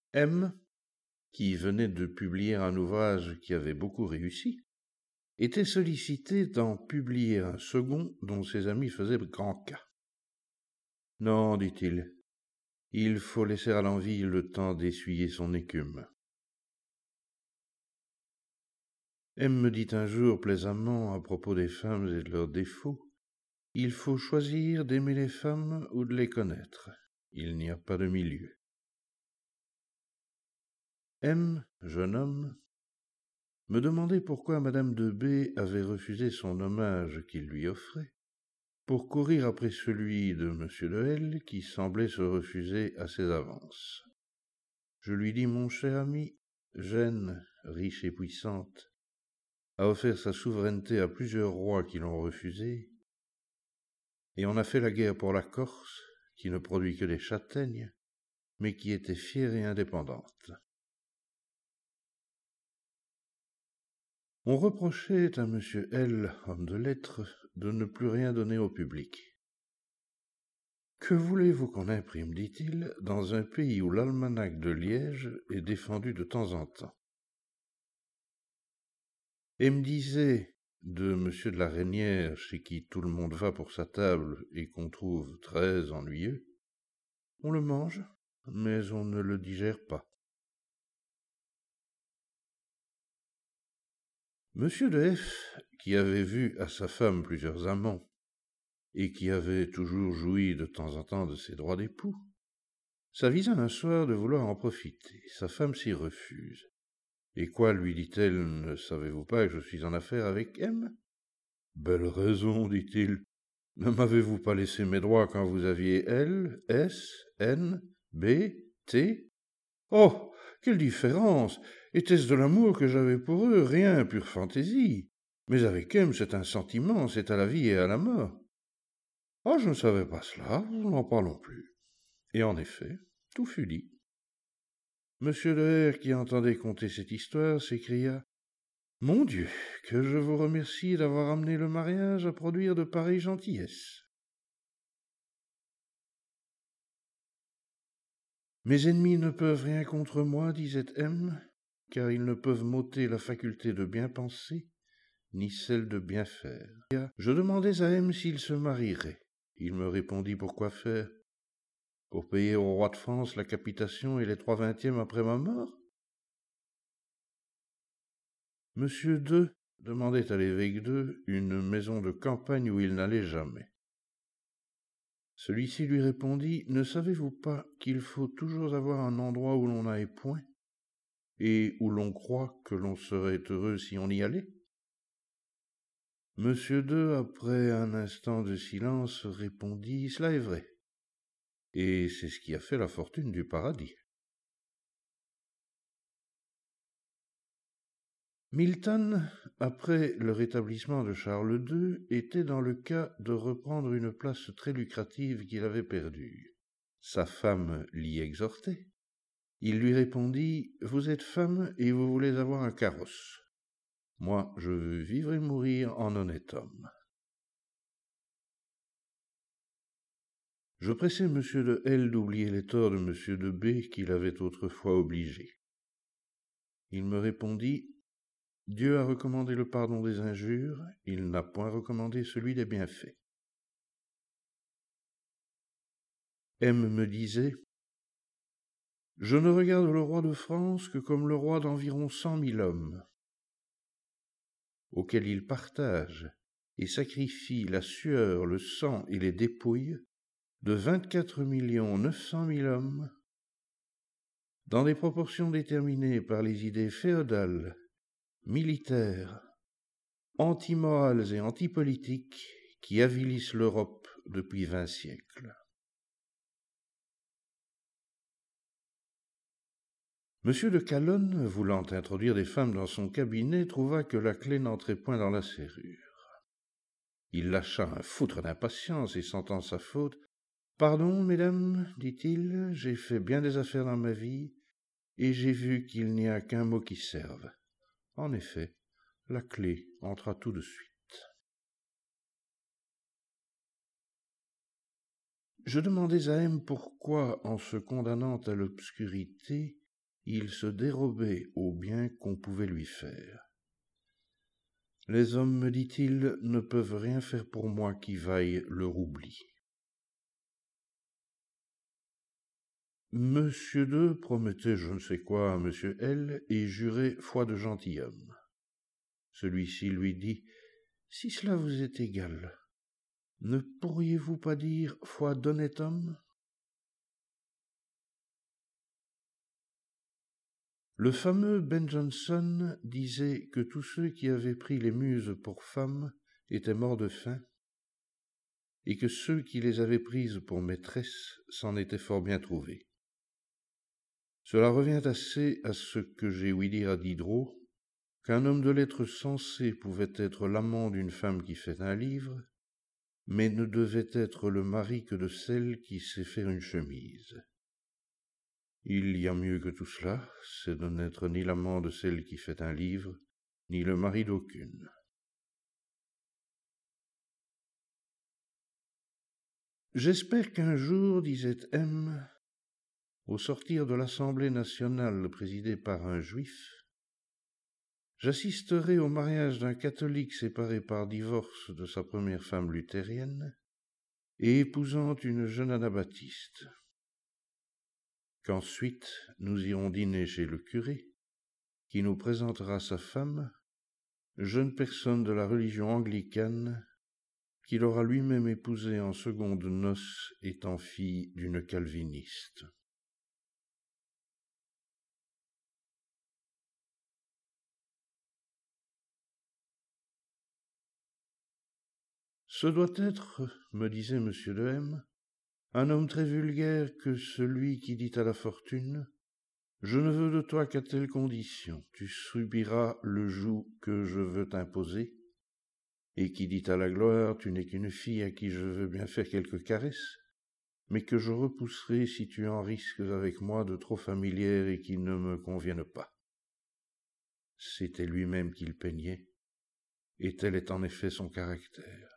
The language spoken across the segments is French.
M, qui venait de publier un ouvrage qui avait beaucoup réussi, était sollicité d'en publier un second dont ses amis faisaient grand cas. Non, dit-il, il faut laisser à l'envie le temps d'essuyer son écume. M me dit un jour plaisamment à propos des femmes et de leurs défauts, il faut choisir d'aimer les femmes ou de les connaître. Il n'y a pas de milieu. M, jeune homme, me demandait pourquoi madame de B avait refusé son hommage qu'il lui offrait, pour courir après celui de monsieur de L qui semblait se refuser à ses avances. Je lui dis, mon cher ami, Gênes, riche et puissante, a offert sa souveraineté à plusieurs rois qui l'ont refusé, et on a fait la guerre pour la Corse, qui ne produit que des châtaignes, mais qui était fière et indépendante. On reprochait à M. L, homme de lettres, de ne plus rien donner au public. Que voulez-vous qu'on imprime, dit-il, dans un pays où l'almanach de Liège est défendu de temps en temps? Et me disait de M. de la Reynière, chez qui tout le monde va pour sa table et qu'on trouve très ennuyeux, on le mange, mais on ne le digère pas. M. de F, qui avait vu à sa femme plusieurs amants, et qui avait toujours joui de temps en temps de ses droits d'époux, s'avisa un soir de vouloir en profiter. Sa femme s'y refuse. Et quoi, lui dit-elle, ne savez-vous pas que je suis en affaire avec M? Belle raison, dit-il. Ne m'avez-vous pas laissé mes droits quand vous aviez L, S, N, B, T? Oh, quelle différence! Était-ce de l'amour que j'avais pour eux? Rien, pure fantaisie. Mais avec M, c'est un sentiment, c'est à la vie et à la mort. Oh, je ne savais pas cela, nous n'en parlons plus. Et en effet, tout fut dit. Monsieur de R, qui entendait conter cette histoire, s'écria « Mon Dieu, que je vous remercie d'avoir amené le mariage à produire de pareilles gentillesses. » Mes ennemis ne peuvent rien contre moi, disait M, car ils ne peuvent m'ôter la faculté de bien penser, ni celle de bien faire. Je demandais à M s'il se marierait. Il me répondit pourquoi faire? Pour payer au roi de France la capitation et les 3/20 après ma mort? Monsieur II demandait à l'évêque d'Eu une maison de campagne où il n'allait jamais. Celui-ci lui répondit, « Ne savez-vous pas qu'il faut toujours avoir un endroit où l'on n'aille point, et où l'on croit que l'on serait heureux si on y allait ?» Monsieur II, après un instant de silence, répondit, « Cela est vrai, et c'est ce qui a fait la fortune du paradis. » Milton, après le rétablissement de Charles II, était dans le cas de reprendre une place très lucrative qu'il avait perdue. Sa femme l'y exhortait. Il lui répondit « Vous êtes femme et vous voulez avoir un carrosse. Moi, je veux vivre et mourir en honnête homme. » Je pressai M. de L d'oublier les torts de M. de B qu'il avait autrefois obligé. Il me répondit « Dieu a recommandé le pardon des injures, il n'a point recommandé celui des bienfaits. » M me disait « Je ne regarde le roi de France que comme le roi d'environ 100 000 hommes, auxquels il partage et sacrifie la sueur, le sang et les dépouilles de 24 900 000 hommes, dans des proportions déterminées par les idées féodales, militaires, antimorales et antipolitiques qui avilissent l'Europe depuis 20 siècles. » M. de Calonne, voulant introduire des femmes dans son cabinet, trouva que la clé n'entrait point dans la serrure. Il lâcha un foutre d'impatience et sentant sa faute. « Pardon, mesdames, dit-il, j'ai fait bien des affaires dans ma vie, et j'ai vu qu'il n'y a qu'un mot qui serve. » En effet, la clé entra tout de suite. Je demandais à M pourquoi, en se condamnant à l'obscurité, il se dérobait au bien qu'on pouvait lui faire. Les hommes, me dit-il, ne peuvent rien faire pour moi qui vaille leur oubli. Monsieur II promettait je ne sais quoi à Monsieur L et jurait foi de gentilhomme. Celui-ci lui dit « Si cela vous est égal, ne pourriez-vous pas dire foi d'honnête homme ?» Le fameux Ben Jonson disait que tous ceux qui avaient pris les muses pour femmes étaient morts de faim, et que ceux qui les avaient prises pour maîtresses s'en étaient fort bien trouvés. Cela revient assez à ce que j'ai ouï dire à Diderot, qu'un homme de lettres sensé pouvait être l'amant d'une femme qui fait un livre, mais ne devait être le mari que de celle qui sait faire une chemise. Il y a mieux que tout cela, c'est de n'être ni l'amant de celle qui fait un livre, ni le mari d'aucune. J'espère qu'un jour, disait M., au sortir de l'Assemblée nationale présidée par un juif, j'assisterai au mariage d'un catholique séparé par divorce de sa première femme luthérienne et épousant une jeune anabaptiste. Qu'ensuite nous irons dîner chez le curé, qui nous présentera sa femme, jeune personne de la religion anglicane, qu'il aura lui-même épousée en secondes noces étant fille d'une calviniste. Ce doit être, me disait M. de M., un homme très vulgaire que celui qui dit à la fortune « Je ne veux de toi qu'à telle condition, tu subiras le joug que je veux t'imposer », et qui dit à la gloire « Tu n'es qu'une fille à qui je veux bien faire quelques caresses, mais que je repousserai si tu en risques avec moi de trop familières et qui ne me conviennent pas. » C'était lui-même qu'il peignait, et tel est en effet son caractère.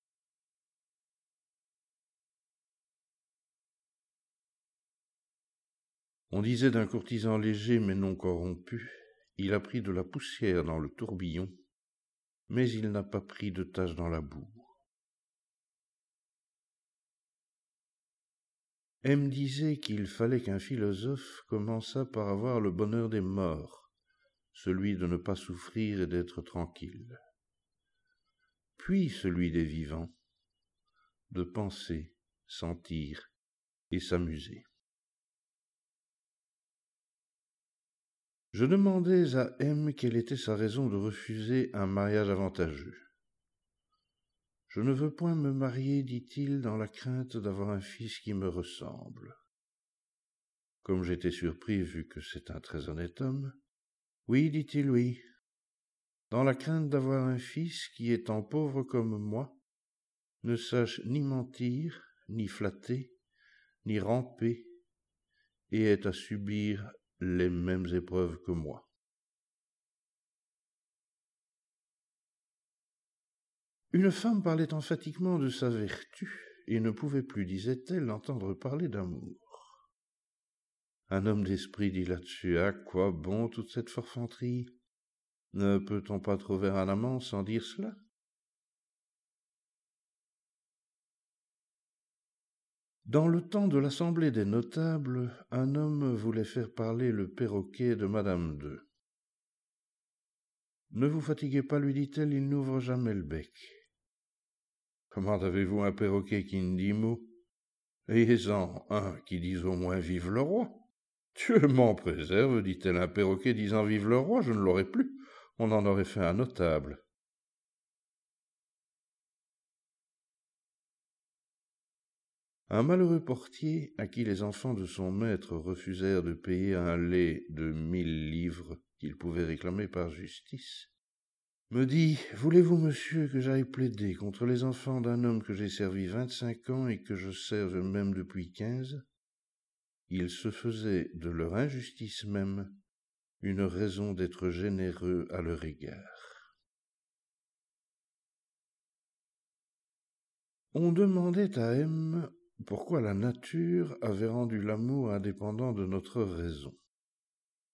On disait d'un courtisan léger mais non corrompu, il a pris de la poussière dans le tourbillon, mais il n'a pas pris de tache dans la boue. M disait qu'il fallait qu'un philosophe commençât par avoir le bonheur des morts, celui de ne pas souffrir et d'être tranquille, puis celui des vivants, de penser, sentir et s'amuser. Je demandais à M quelle était sa raison de refuser un mariage avantageux. « Je ne veux point me marier, dit-il, dans la crainte d'avoir un fils qui me ressemble. » Comme j'étais surpris, vu que c'est un très honnête homme, « Oui, dit-il, oui, dans la crainte d'avoir un fils qui, étant pauvre comme moi, ne sache ni mentir, ni flatter, ni ramper, et ait à subir les mêmes épreuves que moi. » Une femme parlait emphatiquement de sa vertu, et ne pouvait plus, disait-elle, entendre parler d'amour. Un homme d'esprit dit là-dessus « À quoi bon toute cette forfanterie? Ne peut-on pas trouver un amant sans dire cela ?» Dans le temps de l'Assemblée des notables, un homme voulait faire parler le perroquet de Madame II. « Ne vous fatiguez pas, lui dit-elle, il n'ouvre jamais le bec. »« Comment avez-vous un perroquet qui ne dit mot? Ayez-en un qui dise au moins vive le roi. » »« Dieu m'en préserve, dit-elle, un perroquet disant vive le roi, je ne l'aurais plus. On en aurait fait un notable. » Un malheureux portier, à qui les enfants de son maître refusèrent de payer un lait de 1000 livres qu'il pouvait réclamer par justice, me dit « Voulez-vous, monsieur, que j'aille plaider contre les enfants d'un homme que j'ai servi 25 ans et que je serve même depuis 15 ?» Il se faisait de leur injustice même une raison d'être généreux à leur égard. On demandait à M pourquoi la nature avait rendu l'amour indépendant de notre raison.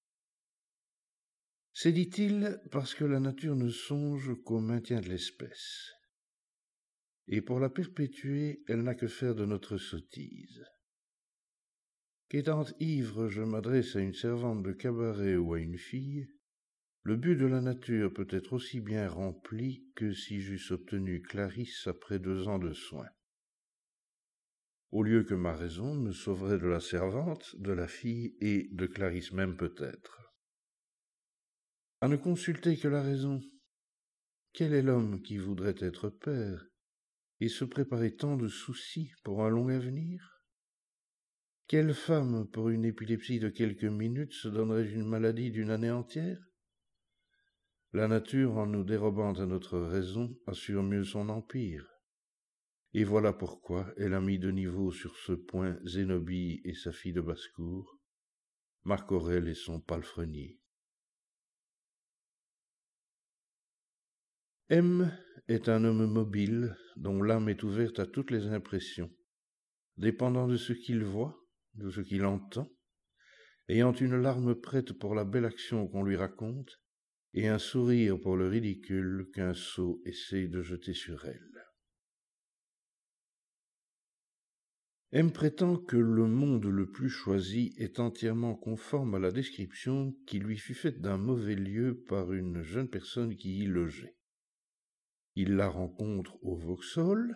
C'est, dit-il, parce que la nature ne songe qu'au maintien de l'espèce. Et pour la perpétuer, elle n'a que faire de notre sottise. Qu'étant ivre, je m'adresse à une servante de cabaret ou à une fille, le but de la nature peut être aussi bien rempli que si j'eusse obtenu Clarisse après 2 ans de soins. Au lieu que ma raison me sauverait de la servante, de la fille et de Clarisse même peut-être. À ne consulter que la raison, quel est l'homme qui voudrait être père et se préparer tant de soucis pour un long avenir? Quelle femme, pour une épilepsie de quelques minutes, se donnerait une maladie d'une année entière? La nature, en nous dérobant à notre raison, assure mieux son empire. Et voilà pourquoi elle a mis de niveau sur ce point Zénobie et sa fille de basse-cour, Marc Aurèle et son palefrenier. M est un homme mobile dont l'âme est ouverte à toutes les impressions, dépendant de ce qu'il voit, de ce qu'il entend, ayant une larme prête pour la belle action qu'on lui raconte, et un sourire pour le ridicule qu'un sot essaye de jeter sur elle. M prétend que le monde le plus choisi est entièrement conforme à la description qui lui fut faite d'un mauvais lieu par une jeune personne qui y logeait. Il la rencontre au Vauxhall,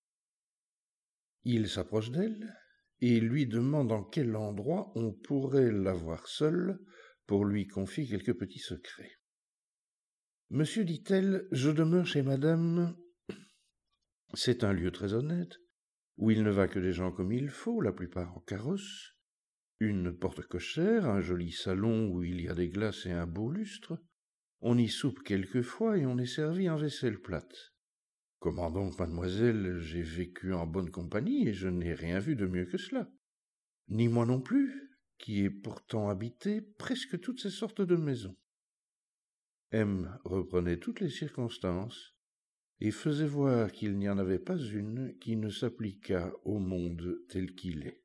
il s'approche d'elle et lui demande en quel endroit on pourrait la voir seule pour lui confier quelques petits secrets. « Monsieur, dit-elle, je demeure chez madame. C'est un lieu très honnête, où il ne va que des gens comme il faut, la plupart en carrosse, une porte cochère, un joli salon où il y a des glaces et un beau lustre. On y soupe quelquefois et on est servi en vaisselle plate. Comment donc, mademoiselle, j'ai vécu en bonne compagnie et je n'ai rien vu de mieux que cela. Ni moi non plus, qui ai pourtant habité presque toutes ces sortes de maisons. » M reprenait toutes les circonstances et faisait voir qu'il n'y en avait pas une qui ne s'appliquât au monde tel qu'il est.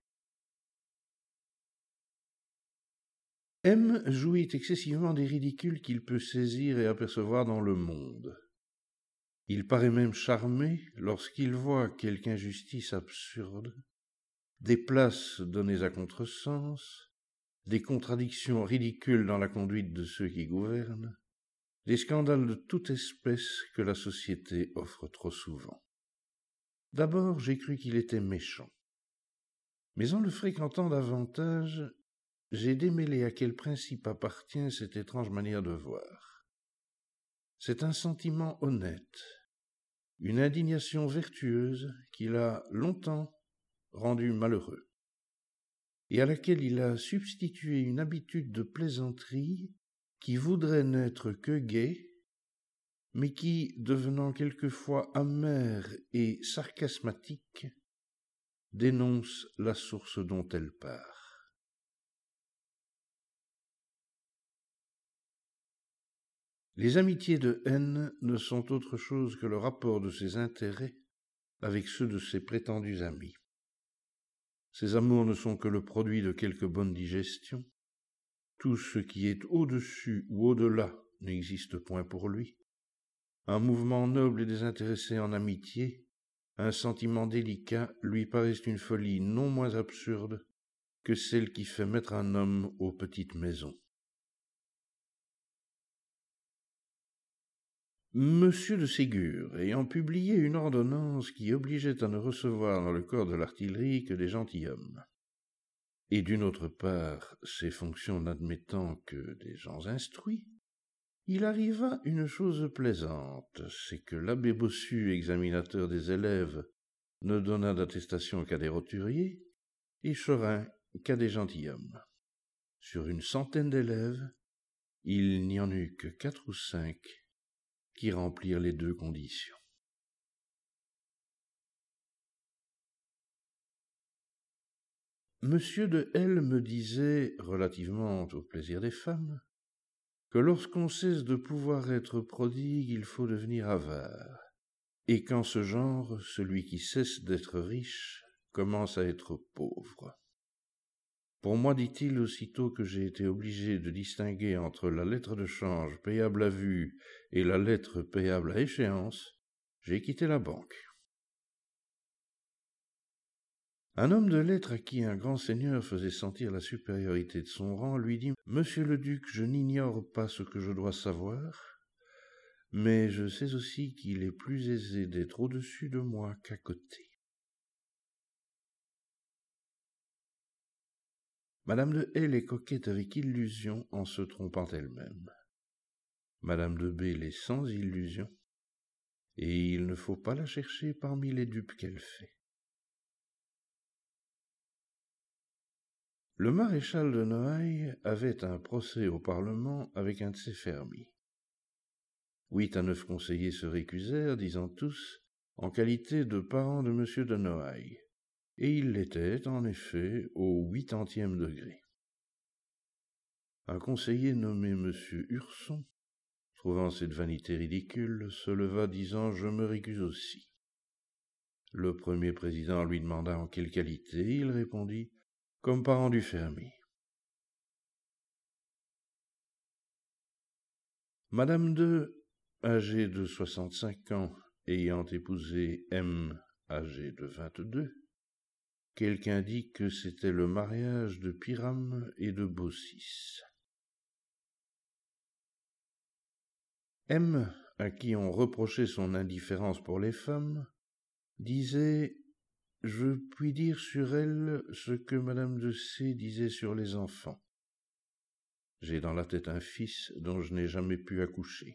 M jouit excessivement des ridicules qu'il peut saisir et apercevoir dans le monde. Il paraît même charmé lorsqu'il voit quelque injustice absurde, des places données à contresens, des contradictions ridicules dans la conduite de ceux qui gouvernent, des scandales de toute espèce que la société offre trop souvent. D'abord, j'ai cru qu'il était méchant. Mais en le fréquentant davantage, j'ai démêlé à quel principe appartient cette étrange manière de voir. C'est un sentiment honnête, une indignation vertueuse qui l'a longtemps rendu malheureux, et à laquelle il a substitué une habitude de plaisanterie qui voudrait n'être que gaie, mais qui, devenant quelquefois amère et sarcasmatique, dénonce la source dont elle part. Les amitiés de N ne sont autre chose que le rapport de ses intérêts avec ceux de ses prétendus amis. Ses amours ne sont que le produit de quelque bonne digestion. Tout ce qui est au-dessus ou au-delà n'existe point pour lui. Un mouvement noble et désintéressé en amitié, un sentiment délicat lui paraissent une folie non moins absurde que celle qui fait mettre un homme aux petites maisons. Monsieur de Ségur, ayant publié une ordonnance qui obligeait à ne recevoir dans le corps de l'artillerie que des gentilshommes, et d'une autre part, ses fonctions n'admettant que des gens instruits, il arriva une chose plaisante, c'est que l'abbé Bossu, examinateur des élèves, ne donna d'attestation qu'à des roturiers, et Chorin qu'à des gentilshommes. Sur une centaine d'élèves, il n'y en eut que 4 ou 5 qui remplirent les 2 conditions. Monsieur de L me disait, relativement au plaisir des femmes, que lorsqu'on cesse de pouvoir être prodigue, il faut devenir avare, et qu'en ce genre, celui qui cesse d'être riche commence à être pauvre. Pour moi, dit-il, aussitôt que j'ai été obligé de distinguer entre la lettre de change payable à vue et la lettre payable à échéance, j'ai quitté la banque. Un homme de lettres à qui un grand seigneur faisait sentir la supériorité de son rang lui dit « Monsieur le duc, je n'ignore pas ce que je dois savoir, mais je sais aussi qu'il est plus aisé d'être au-dessus de moi qu'à côté. » Madame de L est coquette avec illusion en se trompant elle-même. Madame de B l'est sans illusion, et il ne faut pas la chercher parmi les dupes qu'elle fait. Le maréchal de Noailles avait un procès au Parlement avec un de ses fermiers. 8 à 9 conseillers se récusèrent, disant tous, en qualité de parents de M. de Noailles, et ils l'étaient, en effet, au 80e degré. Un conseiller nommé M. Hurson, trouvant cette vanité ridicule, se leva, disant « Je me récuse aussi ». Le premier président lui demanda en quelle qualité. Il répondit « Comme parent du fermier ». Madame de, âgée de 65 ans, ayant épousé M, âgé de 22, quelqu'un dit que c'était le mariage de Pyrame et de Baucis. M, à qui on reprochait son indifférence pour les femmes, disait « Je puis dire sur elle ce que Madame de C disait sur les enfants. J'ai dans la tête un fils dont je n'ai jamais pu accoucher.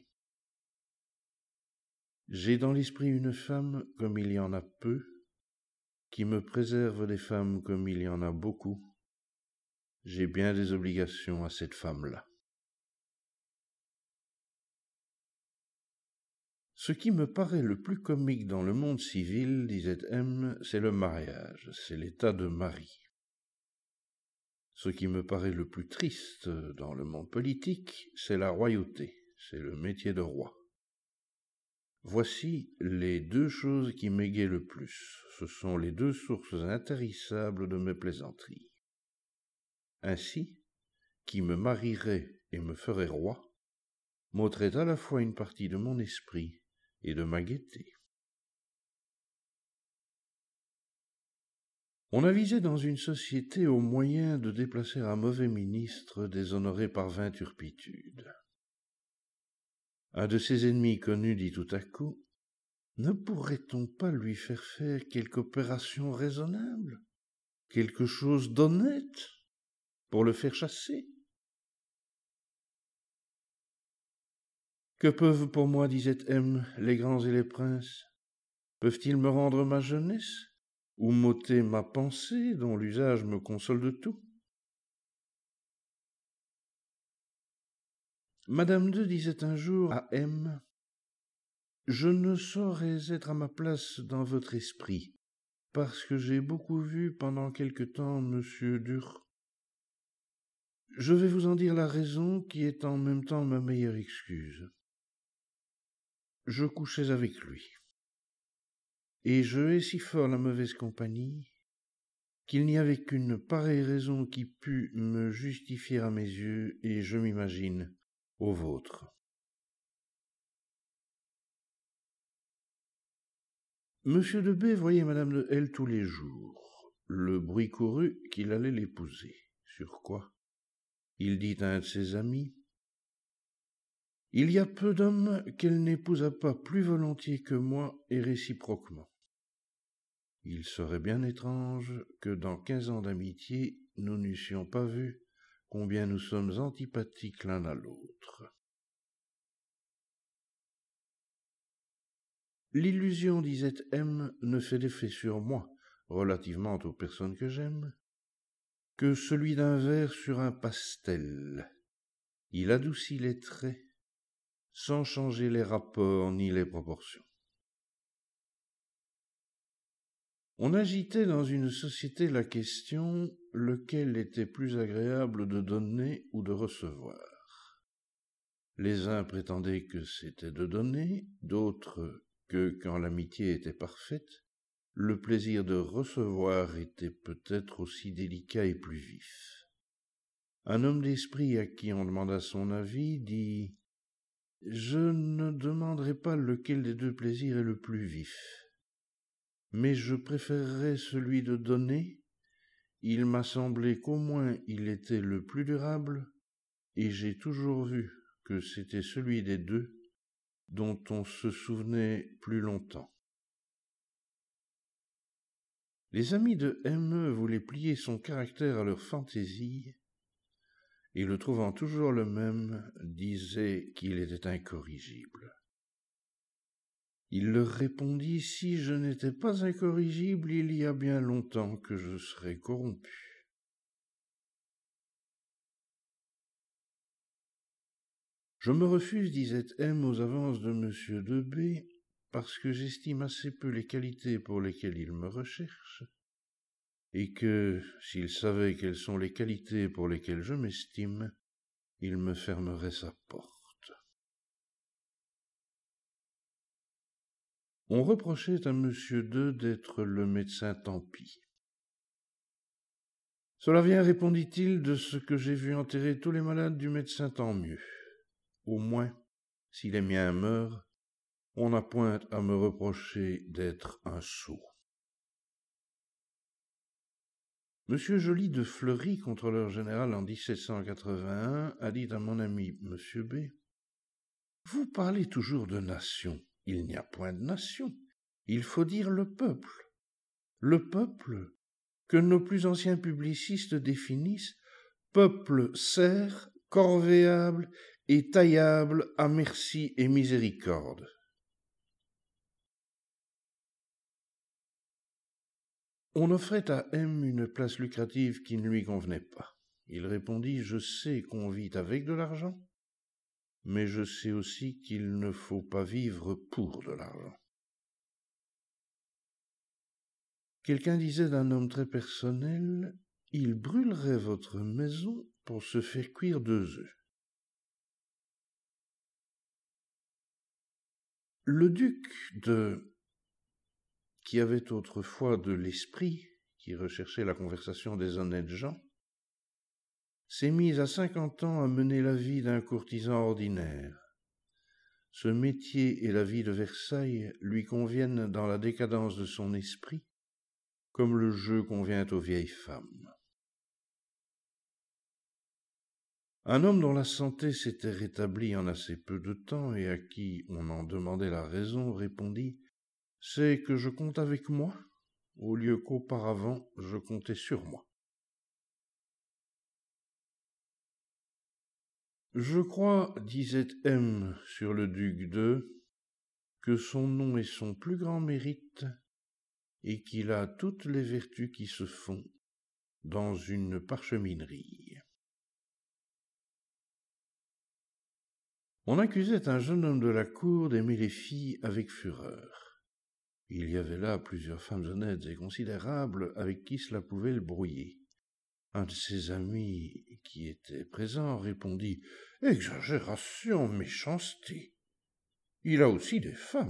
J'ai dans l'esprit une femme comme il y en a peu, qui me préserve des femmes comme il y en a beaucoup. J'ai bien des obligations à cette femme-là. » Ce qui me paraît le plus comique dans le monde civil, disait M, c'est le mariage, c'est l'état de mari. Ce qui me paraît le plus triste dans le monde politique, c'est la royauté, c'est le métier de roi. Voici les deux choses qui m'égayent le plus. Ce sont les deux sources intarissables de mes plaisanteries. Ainsi, qui me marierait et me ferait roi, m'ôterait à la fois une partie de mon esprit et de ma gaieté. On avisait dans une société au moyen de déplacer un mauvais ministre déshonoré par 20 turpitudes. Un de ses ennemis connus dit tout à coup « Ne pourrait-on pas lui faire quelque opération raisonnable, quelque chose d'honnête, pour le faire chasser ?» « Que peuvent pour moi, disait M, les grands et les princes? Peuvent-ils me rendre ma jeunesse, ou m'ôter ma pensée, dont l'usage me console de tout ?» Madame II disait un jour à M, « Je ne saurais être à ma place dans votre esprit, parce que j'ai beaucoup vu pendant quelque temps Monsieur Dur. Je vais vous en dire la raison qui est en même temps ma meilleure excuse. Je couchais avec lui, et je hais si fort la mauvaise compagnie qu'il n'y avait qu'une pareille raison qui pût me justifier à mes yeux, et je m'imagine aux vôtres. » Monsieur de B voyait Madame de L tous les jours. Le bruit courut qu'il allait l'épouser. Sur quoi il dit à un de ses amis « Il y a peu d'hommes qu'elle n'épousa pas plus volontiers que moi et réciproquement. Il serait bien étrange que dans 15 ans d'amitié, nous n'eussions pas vu combien nous sommes antipathiques l'un à l'autre. » L'illusion, disait M, ne fait d'effet sur moi, relativement aux personnes que j'aime, que celui d'un verre sur un pastel. Il adoucit les traits, sans changer les rapports ni les proportions. On agitait dans une société la question lequel était plus agréable de donner ou de recevoir. Les uns prétendaient que c'était de donner, d'autres que, quand l'amitié était parfaite, le plaisir de recevoir était peut-être aussi délicat et plus vif. Un homme d'esprit à qui on demanda son avis dit « Je ne demanderai pas lequel des deux plaisirs est le plus vif, mais je préférerais celui de donner. Il m'a semblé qu'au moins il était le plus durable, et j'ai toujours vu que c'était celui des deux dont on se souvenait plus longtemps. » Les amis de M. voulaient plier son caractère à leur fantaisie, et le trouvant toujours le même, disaient qu'il était incorrigible. Il leur répondit « Si je n'étais pas incorrigible, il y a bien longtemps que je serais corrompu. » Je me refuse, disait M, aux avances de M. de B, parce que j'estime assez peu les qualités pour lesquelles il me recherche, et que, s'il savait quelles sont les qualités pour lesquelles je m'estime, il me fermerait sa porte. On reprochait à M. 2 d'être le médecin tant pis. Cela vient, répondit-il, de ce que j'ai vu enterrer tous les malades du médecin tant mieux. Au moins, si les miens meurent, on n'a point à me reprocher d'être un sot. M. Joly de Fleury, contrôleur général en 1781, a dit à mon ami M. B. « Vous parlez toujours de nation. Il n'y a point de nation. Il faut dire le peuple. Le peuple que nos plus anciens publicistes définissent, peuple serf, corvéable et taillable à merci et miséricorde. » On offrait à M une place lucrative qui ne lui convenait pas. Il répondit « Je sais qu'on vit avec de l'argent, mais je sais aussi qu'il ne faut pas vivre pour de l'argent. » Quelqu'un disait d'un homme très personnel « Il brûlerait votre maison pour se faire cuire 2 œufs. » Le duc qui avait autrefois de l'esprit, qui recherchait la conversation des honnêtes gens, s'est mis à 50 ans à mener la vie d'un courtisan ordinaire. Ce métier et la vie de Versailles lui conviennent dans la décadence de son esprit, comme le jeu convient aux vieilles femmes. Un homme dont la santé s'était rétablie en assez peu de temps et à qui on en demandait la raison répondit « C'est que je compte avec moi, au lieu qu'auparavant je comptais sur moi. » Je crois, disait M sur le duc de, que son nom est son plus grand mérite et qu'il a toutes les vertus qui se font dans une parcheminerie. On accusait un jeune homme de la cour d'aimer les filles avec fureur. Il y avait là plusieurs femmes honnêtes et considérables avec qui cela pouvait le brouiller. Un de ses amis qui était présent répondit « Exagération, méchanceté. Il a aussi des femmes. »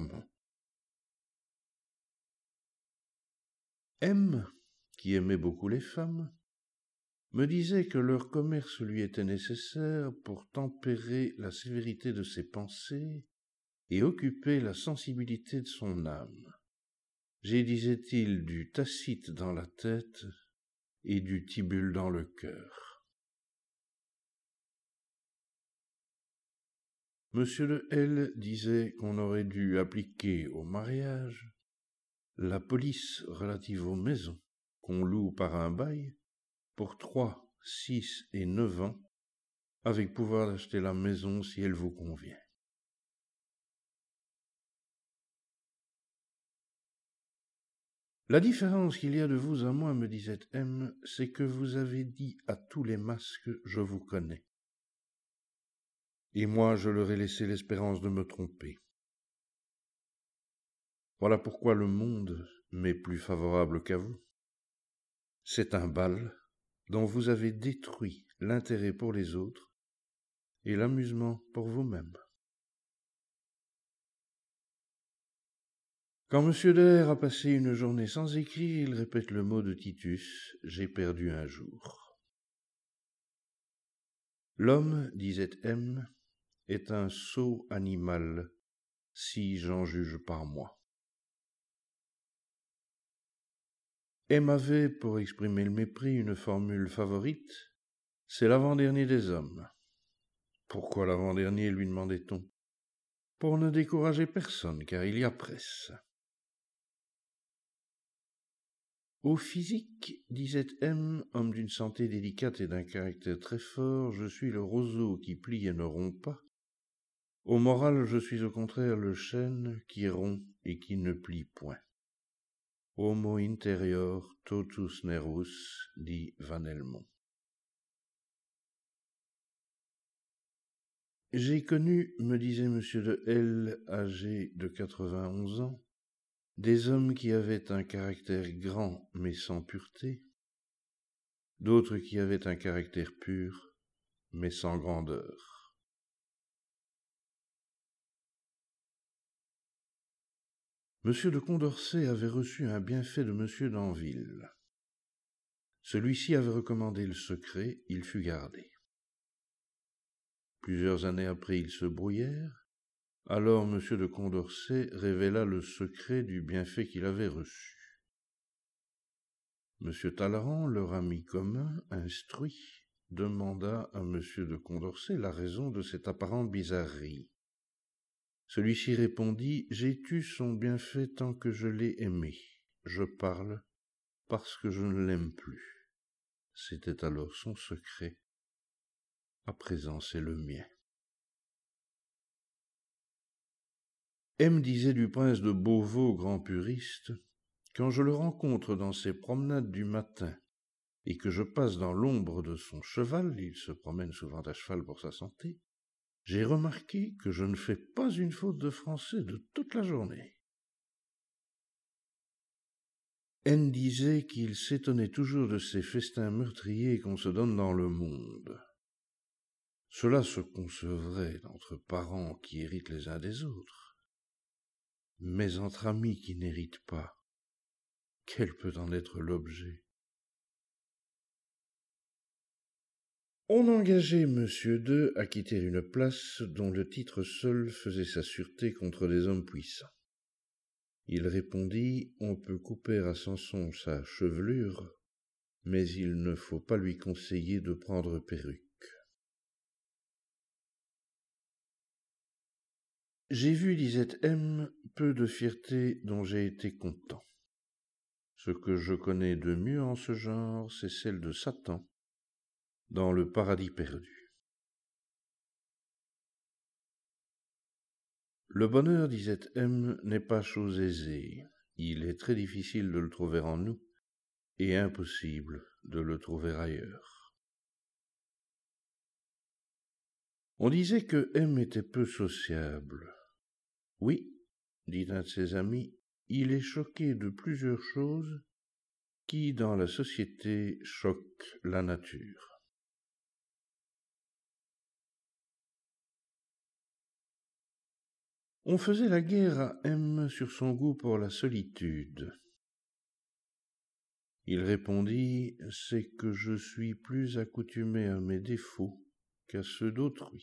M, qui aimait beaucoup les femmes, me disait que leur commerce lui était nécessaire pour tempérer la sévérité de ses pensées et occuper la sensibilité de son âme. J'ai, disait-il, du Tacite dans la tête et du Tibulle dans le cœur. Monsieur de L disait qu'on aurait dû appliquer au mariage la police relative aux maisons qu'on loue par un bail pour 3, 6 et 9 ans, avec pouvoir d'acheter la maison si elle vous convient. La différence qu'il y a de vous à moi, me disait M, c'est que vous avez dit à tous les masques « je vous connais ». Et moi, je leur ai laissé l'espérance de me tromper. Voilà pourquoi le monde m'est plus favorable qu'à vous. C'est un bal dont vous avez détruit l'intérêt pour les autres et l'amusement pour vous-même. Quand M. Dair a passé une journée sans écrire, il répète le mot de Titus « J'ai perdu un jour ». L'homme, disait M, est un sot animal, si j'en juge par moi. M avait, pour exprimer le mépris, une formule favorite, c'est l'avant-dernier des hommes. Pourquoi l'avant-dernier, lui demandait-on? Pour ne décourager personne, car il y a presse. Au physique, disait M, homme d'une santé délicate et d'un caractère très fort, je suis le roseau qui plie et ne rompt pas. Au moral, je suis au contraire le chêne qui rompt et qui ne plie point. Homo interior totus nervus, dit Van Helmont. J'ai connu, me disait M. de L, âgé de 91 ans, des hommes qui avaient un caractère grand mais sans pureté, d'autres qui avaient un caractère pur mais sans grandeur. M. de Condorcet avait reçu un bienfait de M. d'Anville. Celui-ci avait recommandé le secret, il fut gardé. Plusieurs années après, ils se brouillèrent. Alors M. de Condorcet révéla le secret du bienfait qu'il avait reçu. M. Talleyrand, leur ami commun, instruit, demanda à M. de Condorcet la raison de cette apparente bizarrerie. Celui-ci répondit « J'ai eu son bienfait tant que je l'ai aimé. Je parle parce que je ne l'aime plus. » C'était alors son secret. À présent, c'est le mien. M disait du prince de Beauvau, grand puriste, « Quand je le rencontre dans ses promenades du matin et que je passe dans l'ombre de son cheval, il se promène souvent à cheval pour sa santé, j'ai remarqué que je ne fais pas une faute de français de toute la journée. » N disait qu'il s'étonnait toujours de ces festins meurtriers qu'on se donne dans le monde. Cela se concevrait entre parents qui héritent les uns des autres. Mais entre amis qui n'héritent pas, quel peut en être l'objet? On engageait M. II à quitter une place dont le titre seul faisait sa sûreté contre des hommes puissants. Il répondit « On peut couper à Samson sa chevelure, mais il ne faut pas lui conseiller de prendre perruque. » J'ai vu, disait M, peu de fierté dont j'ai été content. Ce que je connais de mieux en ce genre, c'est celle de Satan, dans le paradis perdu. Le bonheur, disait M, n'est pas chose aisée. Il est très difficile de le trouver en nous et impossible de le trouver ailleurs. On disait que M était peu sociable. Oui, dit un de ses amis, il est choqué de plusieurs choses qui, dans la société, choquent la nature. On faisait la guerre à M sur son goût pour la solitude. Il répondit « C'est que je suis plus accoutumé à mes défauts qu'à ceux d'autrui. »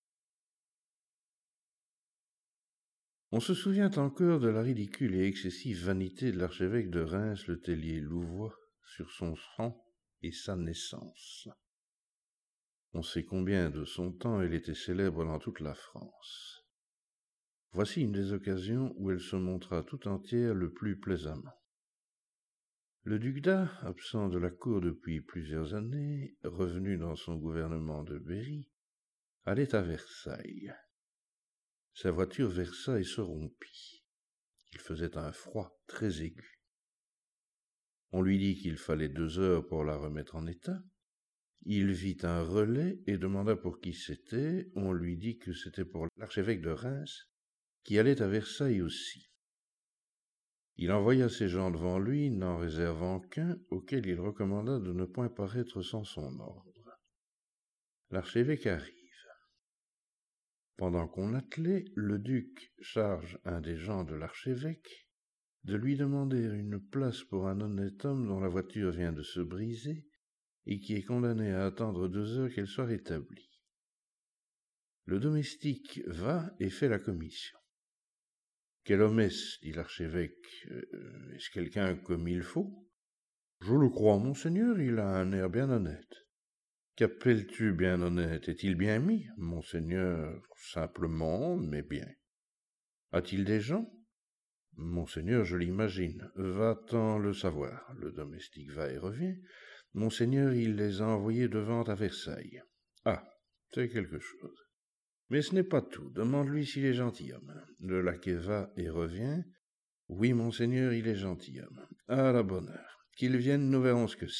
On se souvient encore de la ridicule et excessive vanité de l'archevêque de Reims, le Tellier Louvois, sur son sang et sa naissance. On sait combien de son temps elle était célèbre dans toute la France. Voici une des occasions où elle se montra tout entière le plus plaisamment. Le duc d'A, absent de la cour depuis plusieurs années, revenu dans son gouvernement de Berry, allait à Versailles. Sa voiture versa et se rompit. Il faisait un froid très aigu. On lui dit qu'il fallait 2 heures pour la remettre en état. Il vit un relais et demanda pour qui c'était. On lui dit que c'était pour l'archevêque de Reims, qui allait à Versailles aussi. Il envoya ses gens devant lui, n'en réservant qu'un, auquel il recommanda de ne point paraître sans son ordre. L'archevêque arrive. Pendant qu'on attelait, le duc charge un des gens de l'archevêque de lui demander une place pour un honnête homme dont la voiture vient de se briser et qui est condamné à attendre 2 heures qu'elle soit rétablie. Le domestique va et fait la commission. « Quel homme est-ce » dit l'archevêque. « Est-ce quelqu'un comme il faut ?»« Je le crois, monseigneur, il a un air bien honnête. »« Qu'appelles-tu bien honnête ? Est-il bien mis ?»« Monseigneur, simplement, mais bien. »« A-t-il des gens ?»« Monseigneur, je l'imagine. Va-t'en le savoir. » Le domestique va et revient. « Monseigneur, il les a envoyés de vente à Versailles. »« Ah, c'est quelque chose. Mais ce n'est pas tout. Demande-lui s'il est gentilhomme. » Le laquais va et revient. « Oui, monseigneur, il est gentilhomme. »« À la bonne heure. Qu'il vienne, nous verrons ce que c'est. »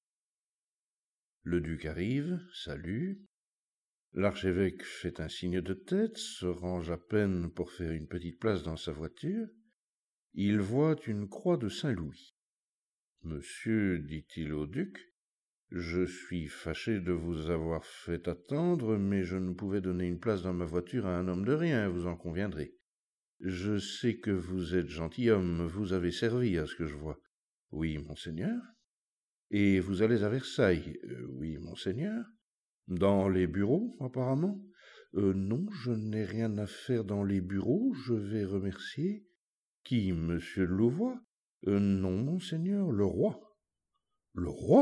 Le duc arrive, salue. L'archevêque fait un signe de tête, se range à peine pour faire une petite place dans sa voiture. Il voit une croix de Saint-Louis. « Monsieur, dit-il au duc, je suis fâché de vous avoir fait attendre, mais je ne pouvais donner une place dans ma voiture à un homme de rien, vous en conviendrez. Je sais que vous êtes gentilhomme, vous avez servi à ce que je vois. »« Oui, monseigneur. »« Et vous allez à Versailles. »« Oui, monseigneur. »« Dans les bureaux, apparemment. »« Non, je n'ai rien à faire dans les bureaux, je vais remercier. »« Qui, monsieur de Louvois ? » Non, monseigneur, le roi. »« Le roi ?»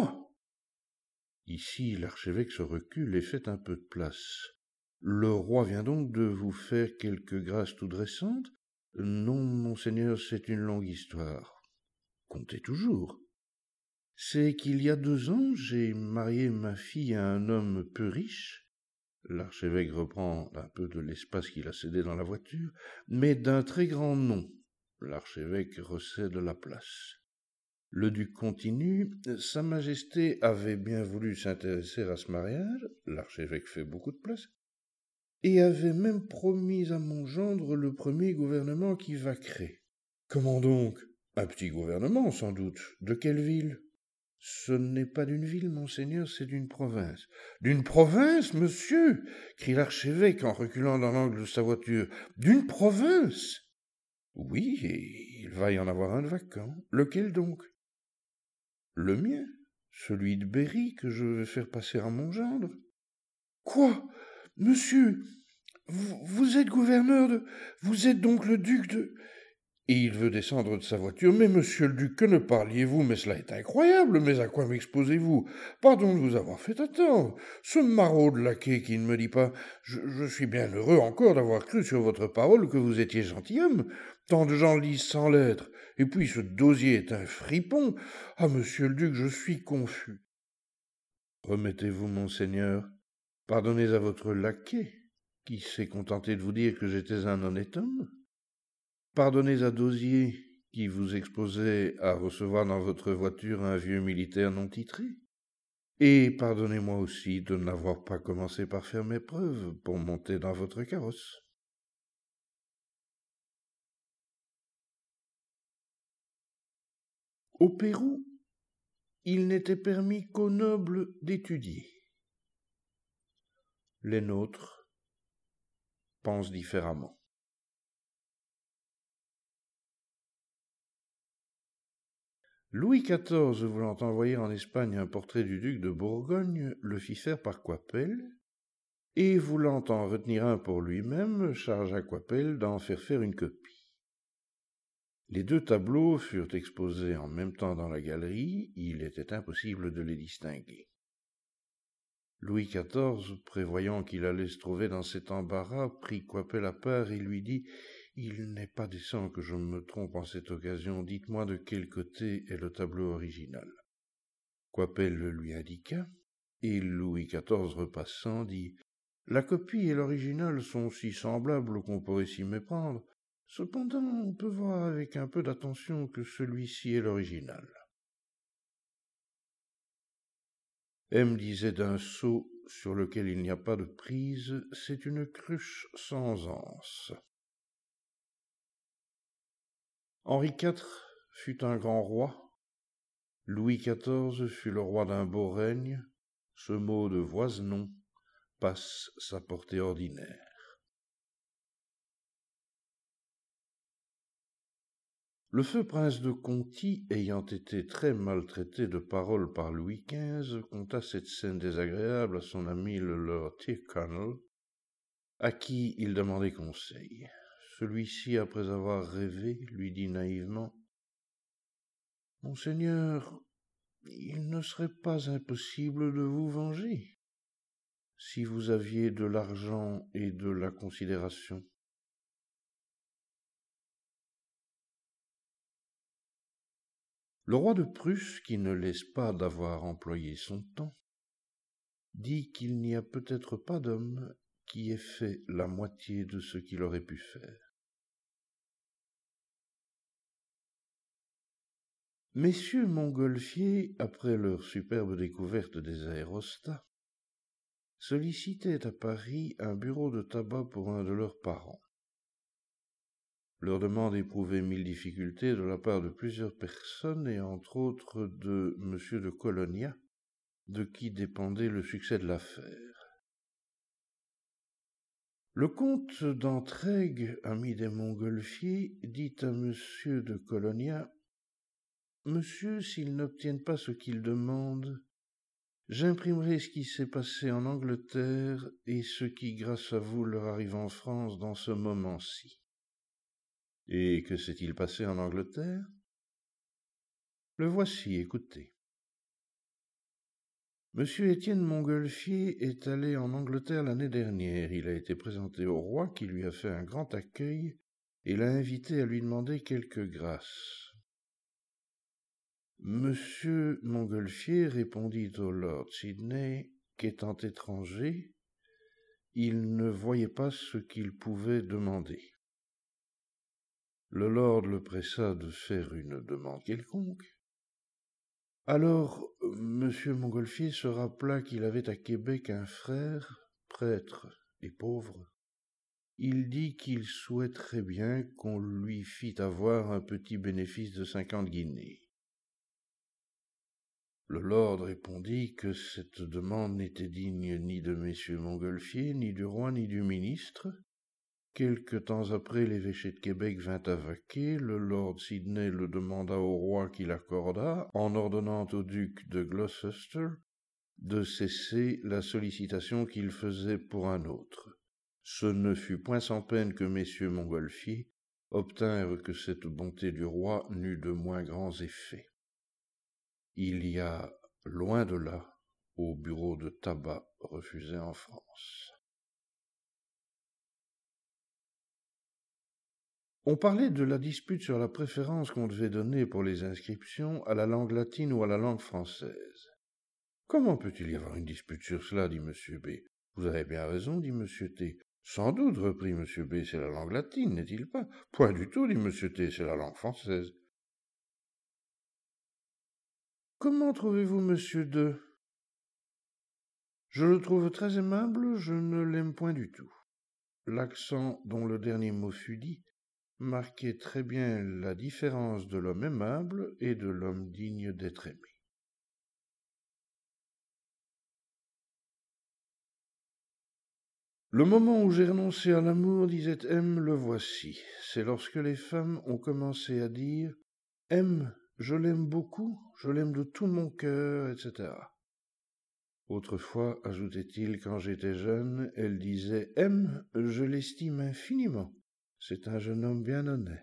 Ici, l'archevêque se recule et fait un peu de place. « Le roi vient donc de vous faire quelque grâce toute récente ? » ?»« Non, monseigneur, c'est une longue histoire. »« Comptez toujours. »« C'est qu'il y a 2 ans, j'ai marié ma fille à un homme peu riche. » L'archevêque reprend un peu de l'espace qu'il a cédé dans la voiture, mais d'un très grand nom. L'archevêque recède la place. Le duc continue. « Sa Majesté avait bien voulu s'intéresser à ce mariage, » l'archevêque fait beaucoup de place, « et avait même promis à mon gendre le premier gouvernement qui va créer. »« Comment donc ? Un petit gouvernement, sans doute. De quelle ville ? » ?»« Ce n'est pas d'une ville, monseigneur, c'est d'une province. »« D'une province, monsieur ?» crie l'archevêque en reculant dans l'angle de sa voiture. « D'une province ?» ?»« Oui, et il va y en avoir un de vacant. Lequel donc ? » ?»« Le mien, celui de Berry, que je vais faire passer à mon gendre. »« Quoi ? Monsieur, vous êtes gouverneur de... Vous êtes donc le duc de... » Et il veut descendre de sa voiture. « Mais monsieur le duc, que ne parliez-vous ? Mais cela est incroyable. Mais à quoi m'exposez-vous ? Pardon de vous avoir fait attendre. Ce maraude laquais qui ne me dit pas... Je suis bien heureux encore d'avoir cru sur votre parole que vous étiez gentilhomme. Tant de gens lisent sans lettres. Et puis ce dosier est un fripon. Ah, monsieur le duc, je suis confus. »« Remettez-vous, monseigneur. Pardonnez à votre laquais, qui s'est contenté de vous dire que j'étais un honnête homme. Pardonnez à Dosier, qui vous exposait à recevoir dans votre voiture un vieux militaire non titré. Et pardonnez-moi aussi de n'avoir pas commencé par faire mes preuves pour monter dans votre carrosse. » Au Pérou, il n'était permis qu'aux nobles d'étudier. Les nôtres pensent différemment. Louis XIV, voulant envoyer en Espagne un portrait du duc de Bourgogne, le fit faire par Coypel, et voulant en retenir un pour lui-même, chargea Coypel d'en faire une copie. Les 2 tableaux furent exposés en même temps dans la galerie, il était impossible de les distinguer. Louis XIV, prévoyant qu'il allait se trouver dans cet embarras, prit Coypel à part et lui dit « Il n'est pas décent que je me trompe en cette occasion, dites-moi de quel côté est le tableau original. » Coypel le lui indiqua, et Louis XIV repassant dit « La copie et l'original sont si semblables qu'on pourrait s'y méprendre. Cependant, on peut voir avec un peu d'attention que celui-ci est l'original. » M disait d'un seau sur lequel il n'y a pas de prise, c'est une cruche sans anse. Henri IV fut un grand roi. Louis XIV fut le roi d'un beau règne. Ce mot de Voisenon passe sa portée ordinaire. Le feu prince de Conti, ayant été très maltraité de paroles par Louis XV, conta cette scène désagréable à son ami le Lord Tyrconnel, à qui il demandait conseil. Celui-ci, après avoir rêvé, lui dit naïvement « Monseigneur, il ne serait pas impossible de vous venger, si vous aviez de l'argent et de la considération. » Le roi de Prusse, qui ne laisse pas d'avoir employé son temps, dit qu'il n'y a peut-être pas d'homme qui ait fait la moitié de ce qu'il aurait pu faire. Messieurs Montgolfier, après leur superbe découverte des aérostats, sollicitaient à Paris un bureau de tabac pour un de leurs parents. Leur demande éprouvait 1000 difficultés de la part de plusieurs personnes et entre autres de M. de Colonia, de qui dépendait le succès de l'affaire. Le comte d'Entraigues, ami des Montgolfier, dit à M. de Colonia « Monsieur, s'ils n'obtiennent pas ce qu'ils demandent, j'imprimerai ce qui s'est passé en Angleterre et ce qui, grâce à vous, leur arrive en France dans ce moment-ci. » « Et que s'est-il passé en Angleterre ?»« Le voici, écoutez. Monsieur Étienne Montgolfier est allé en Angleterre l'année dernière. Il a été présenté au roi qui lui a fait un grand accueil et l'a invité à lui demander quelques grâces. Monsieur Montgolfier répondit au Lord Sidney qu'étant étranger, il ne voyait pas ce qu'il pouvait demander. Le lord le pressa de faire une demande quelconque. Alors, M. Montgolfier se rappela qu'il avait à Québec un frère, prêtre et pauvre. Il dit qu'il souhaiterait bien qu'on lui fît avoir un petit bénéfice de 50 guinées. Le lord répondit que cette demande n'était digne ni de M. Montgolfier, ni du roi, ni du ministre. Quelque temps après, l'évêché de Québec vint à vaquer, le lord Sidney le demanda au roi qui l'accorda, en ordonnant au duc de Gloucester de cesser la sollicitation qu'il faisait pour un autre. Ce ne fut point sans peine que messieurs Montgolfier obtinrent que cette bonté du roi n'eût de moins grands effets. Il y a, loin de là, au bureau de tabac refusé en France. On parlait de la dispute sur la préférence qu'on devait donner pour les inscriptions à la langue latine ou à la langue française. « Comment peut-il y avoir une dispute sur cela » dit M. B. « Vous avez bien raison, dit M. T. « Sans doute, reprit M. B, c'est la langue latine, n'est-il pas ?»« Point du tout, dit M. T, c'est la langue française. »« Comment trouvez-vous M. II ?»« Je le trouve très aimable, je ne l'aime point du tout. » L'accent dont le dernier mot fut dit marquait très bien la différence de l'homme aimable et de l'homme digne d'être aimé. Le moment où j'ai renoncé à l'amour, disait M, le voici. C'est lorsque les femmes ont commencé à dire « M, je l'aime beaucoup, je l'aime de tout mon cœur, etc. » Autrefois, ajoutait-il, quand j'étais jeune, elles disaient « M, je l'estime infiniment. C'est un jeune homme bien honnête. »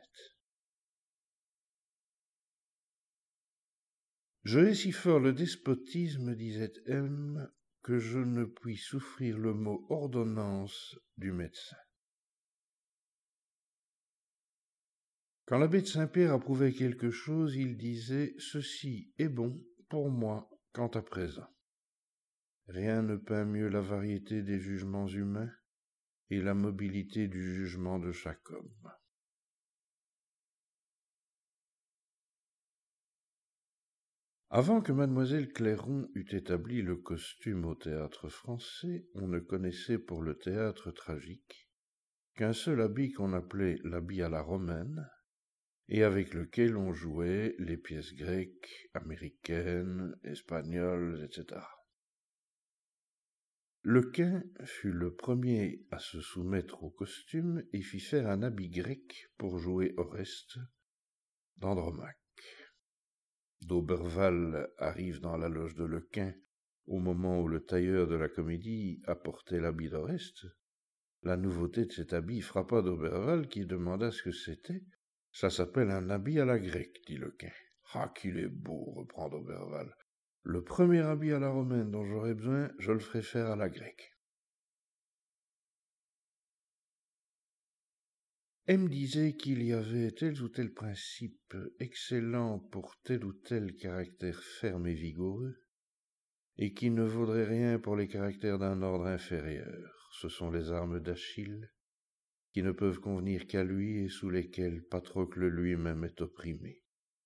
Je hais si fort le despotisme, disait M, que je ne puis souffrir le mot ordonnance du médecin. Quand l'abbé de Saint-Pierre approuvait quelque chose, il disait « Ceci est bon pour moi quant à présent. » Rien ne peint mieux la variété des jugements humains et la mobilité du jugement de chaque homme. Avant que mademoiselle Clairon eût établi le costume au théâtre français, on ne connaissait pour le théâtre tragique qu'un seul habit qu'on appelait l'habit à la romaine, et avec lequel on jouait les pièces grecques, américaines, espagnoles, etc. Lequin fut le premier à se soumettre au costume et fit faire un habit grec pour jouer Oreste, d'Andromaque. D'Auberval arrive dans la loge de Lequin au moment où le tailleur de la Comédie apportait l'habit d'Oreste. La nouveauté de cet habit frappa d'Auberval qui demanda ce que c'était. « Ça s'appelle un habit à la grecque, dit Lequin. »« Ah, qu'il est beau, reprend d'Auberval. Le premier habit à la romaine dont j'aurai besoin, je le ferai faire à la grecque. » M disait qu'il y avait tel ou tel principe excellent pour tel ou tel caractère ferme et vigoureux, et qui ne vaudrait rien pour les caractères d'un ordre inférieur. Ce sont les armes d'Achille, qui ne peuvent convenir qu'à lui et sous lesquelles Patrocle lui-même est opprimé.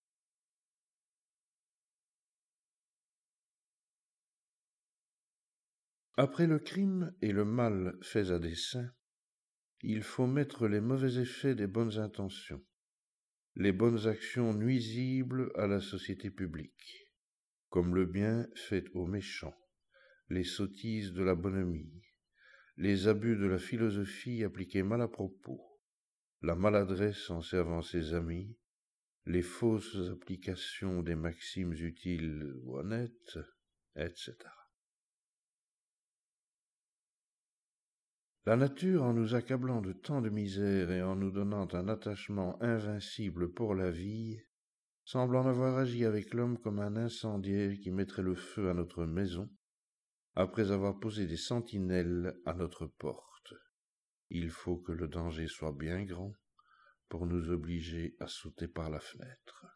Après le crime et le mal faits à dessein, il faut mettre les mauvais effets des bonnes intentions, les bonnes actions nuisibles à la société publique, comme le bien fait aux méchants, les sottises de la bonhomie, les abus de la philosophie appliqués mal à propos, la maladresse en servant ses amis, les fausses applications des maximes utiles ou honnêtes, etc. La nature, en nous accablant de tant de misère et en nous donnant un attachement invincible pour la vie, semble en avoir agi avec l'homme comme un incendiaire qui mettrait le feu à notre maison, après avoir posé des sentinelles à notre porte. Il faut que le danger soit bien grand pour nous obliger à sauter par la fenêtre.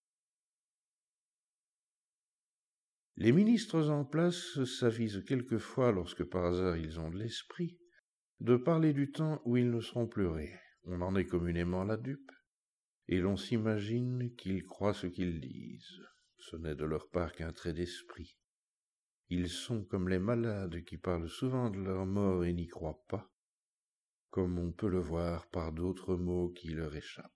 Les ministres en place s'avisent quelquefois, lorsque par hasard ils ont de l'esprit, de parler du temps où ils ne seront plus rien. On en est communément la dupe, et l'on s'imagine qu'ils croient ce qu'ils disent. Ce n'est de leur part qu'un trait d'esprit. Ils sont comme les malades qui parlent souvent de leur mort et n'y croient pas, comme on peut le voir par d'autres mots qui leur échappent.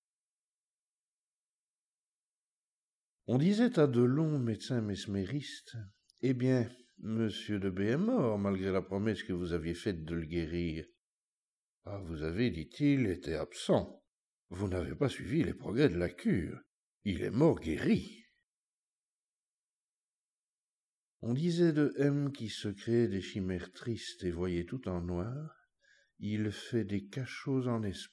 On disait à de longs médecins mesméristes, « Eh bien, Monsieur de B est mort, malgré la promesse que vous aviez faite de le guérir. »« Ah, vous avez, dit-il, été absent. Vous n'avez pas suivi les progrès de la cure. Il est mort guéri. » On disait de M qui se créait des chimères tristes et voyait tout en noir, « Il fait des cachots en Espagne. »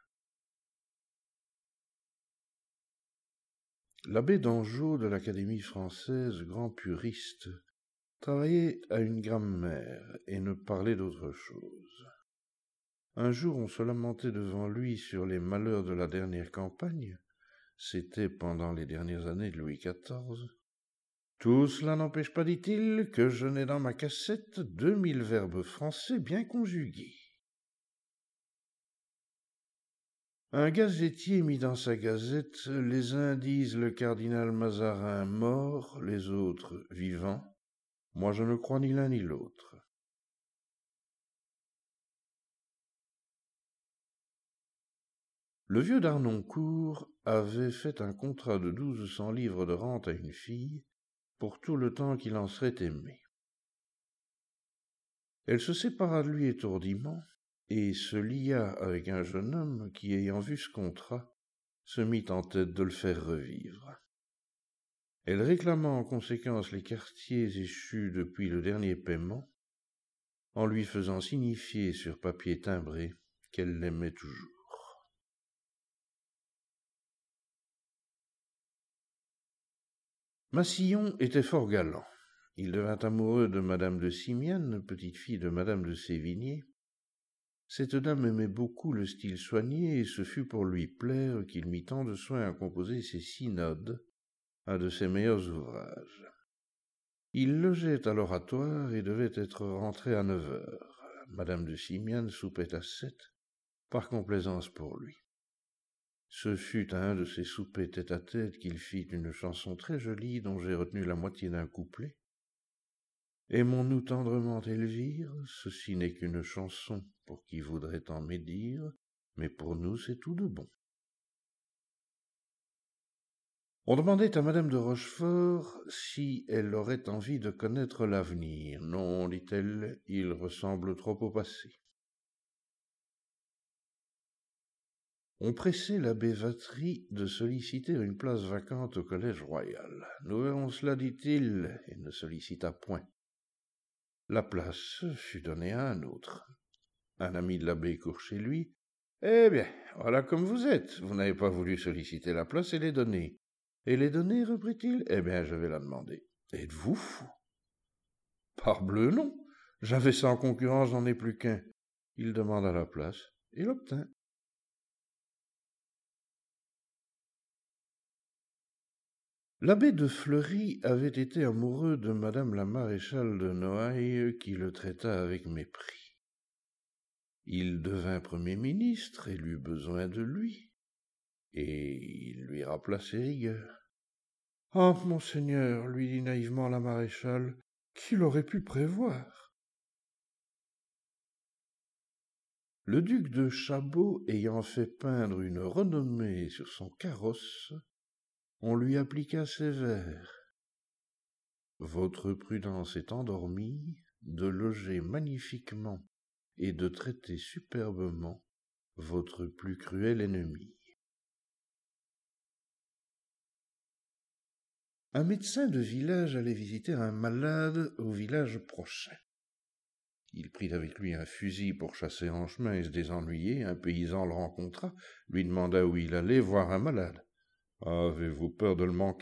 L'abbé d'Anjou de l'Académie française, grand puriste, travaillait à une grammaire et ne parlait d'autre chose. Un jour, on se lamentait devant lui sur les malheurs de la dernière campagne. C'était pendant les dernières années de Louis XIV. « Tout cela n'empêche pas, dit-il, que je n'ai dans ma cassette 2000 verbes français bien conjugués. » Un gazetier mit dans sa gazette « Les uns disent le cardinal Mazarin mort, les autres vivant. Moi je ne crois ni l'un ni l'autre. » Le vieux d'Arnoncourt avait fait un contrat de 1200 livres de rente à une fille pour tout le temps qu'il en serait aimé. Elle se sépara de lui étourdiment et se lia avec un jeune homme qui, ayant vu ce contrat, se mit en tête de le faire revivre. Elle réclama en conséquence les quartiers échus depuis le dernier paiement, en lui faisant signifier sur papier timbré qu'elle l'aimait toujours. Massillon était fort galant. Il devint amoureux de Madame de Simiane, petite-fille de Madame de Sévigné. Cette dame aimait beaucoup le style soigné, et ce fut pour lui plaire qu'il mit tant de soin à composer ses synodes, un de ses meilleurs ouvrages. Il logeait à l'Oratoire et devait être rentré à 9 heures. Madame de Simiane soupait à 7, par complaisance pour lui. Ce fut à un de ces soupers tête-à-tête qu'il fit une chanson très jolie dont j'ai retenu la moitié d'un couplet. « Aimons-nous tendrement Elvire, ceci n'est qu'une chanson pour qui voudrait en médire, mais pour nous c'est tout de bon. » On demandait à Madame de Rochefort si elle aurait envie de connaître l'avenir. « Non, dit-elle, il ressemble trop au passé. » On pressait l'abbé Vatry de solliciter une place vacante au Collège royal. Nous verrons cela, dit-il, et ne sollicita point. La place fut donnée à un autre. Un ami de l'abbé court chez lui. « Eh bien, voilà comme vous êtes. Vous n'avez pas voulu solliciter la place et les donner. »« Et les donner, reprit-il. Eh bien, je vais la demander. »« Êtes-vous fou ?»« Parbleu, non. J'avais 100 concurrents, j'en ai plus qu'un. » Il demanda la place et l'obtint. L'abbé de Fleury avait été amoureux de madame la maréchale de Noailles, qui le traita avec mépris. Il devint Premier ministre, elle eut besoin de lui, et il lui rappela ses rigueurs. « Ah, monseigneur, lui dit naïvement la maréchale, qui l'aurait pu prévoir ?» Le duc de Chabot ayant fait peindre une renommée sur son carrosse, on lui appliqua ces vers. Votre prudence est endormie de loger magnifiquement et de traiter superbement votre plus cruel ennemi. Un médecin de village allait visiter un malade au village prochain. Il prit avec lui un fusil pour chasser en chemin et se désennuyer. Un paysan le rencontra, lui demanda où il allait voir un malade. « Avez-vous peur de le manquer ?»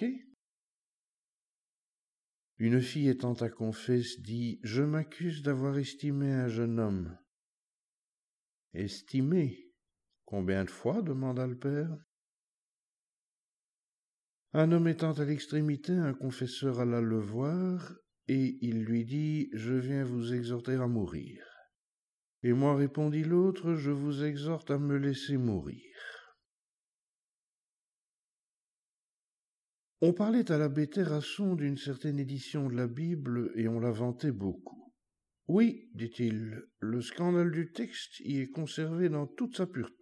Une fille étant à confesse dit « Je m'accuse d'avoir estimé un jeune homme. »« Estimé ? Combien de fois ?» demanda le père. Un homme étant à l'extrémité, un confesseur alla le voir, et il lui dit « Je viens vous exhorter à mourir. » Et moi, répondit l'autre, « Je vous exhorte à me laisser mourir. » On parlait à l'abbé Terrasson d'une certaine édition de la Bible, et on la vantait beaucoup. « Oui, dit-il, le scandale du texte y est conservé dans toute sa pureté. »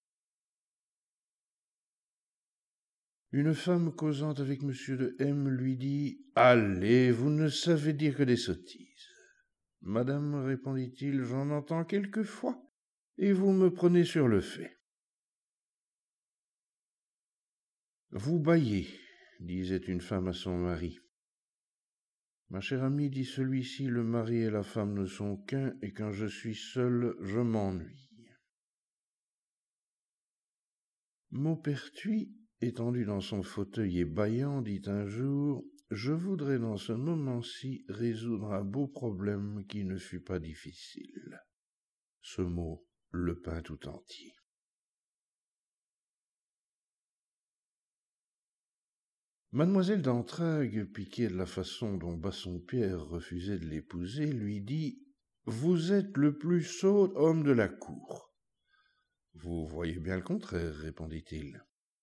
Une femme causant avec M. de M lui dit « Allez, vous ne savez dire que des sottises. »« Madame, répondit-il, j'en entends quelquefois, et vous me prenez sur le fait. »« Vous bâillez, disait une femme à son mari. Ma chère amie, dit celui-ci, le mari et la femme ne sont qu'un, et quand je suis seul, je m'ennuie. Maupertuis, étendu dans son fauteuil et bâillant, dit un jour « Je voudrais dans ce moment-ci résoudre un beau problème qui ne fut pas difficile. » Ce mot le peint tout entier. Mademoiselle d'Entragues, piquée de la façon dont Bassompierre refusait de l'épouser, lui dit « Vous êtes le plus sot homme de la cour. »« Vous voyez bien le contraire, répondit-il. »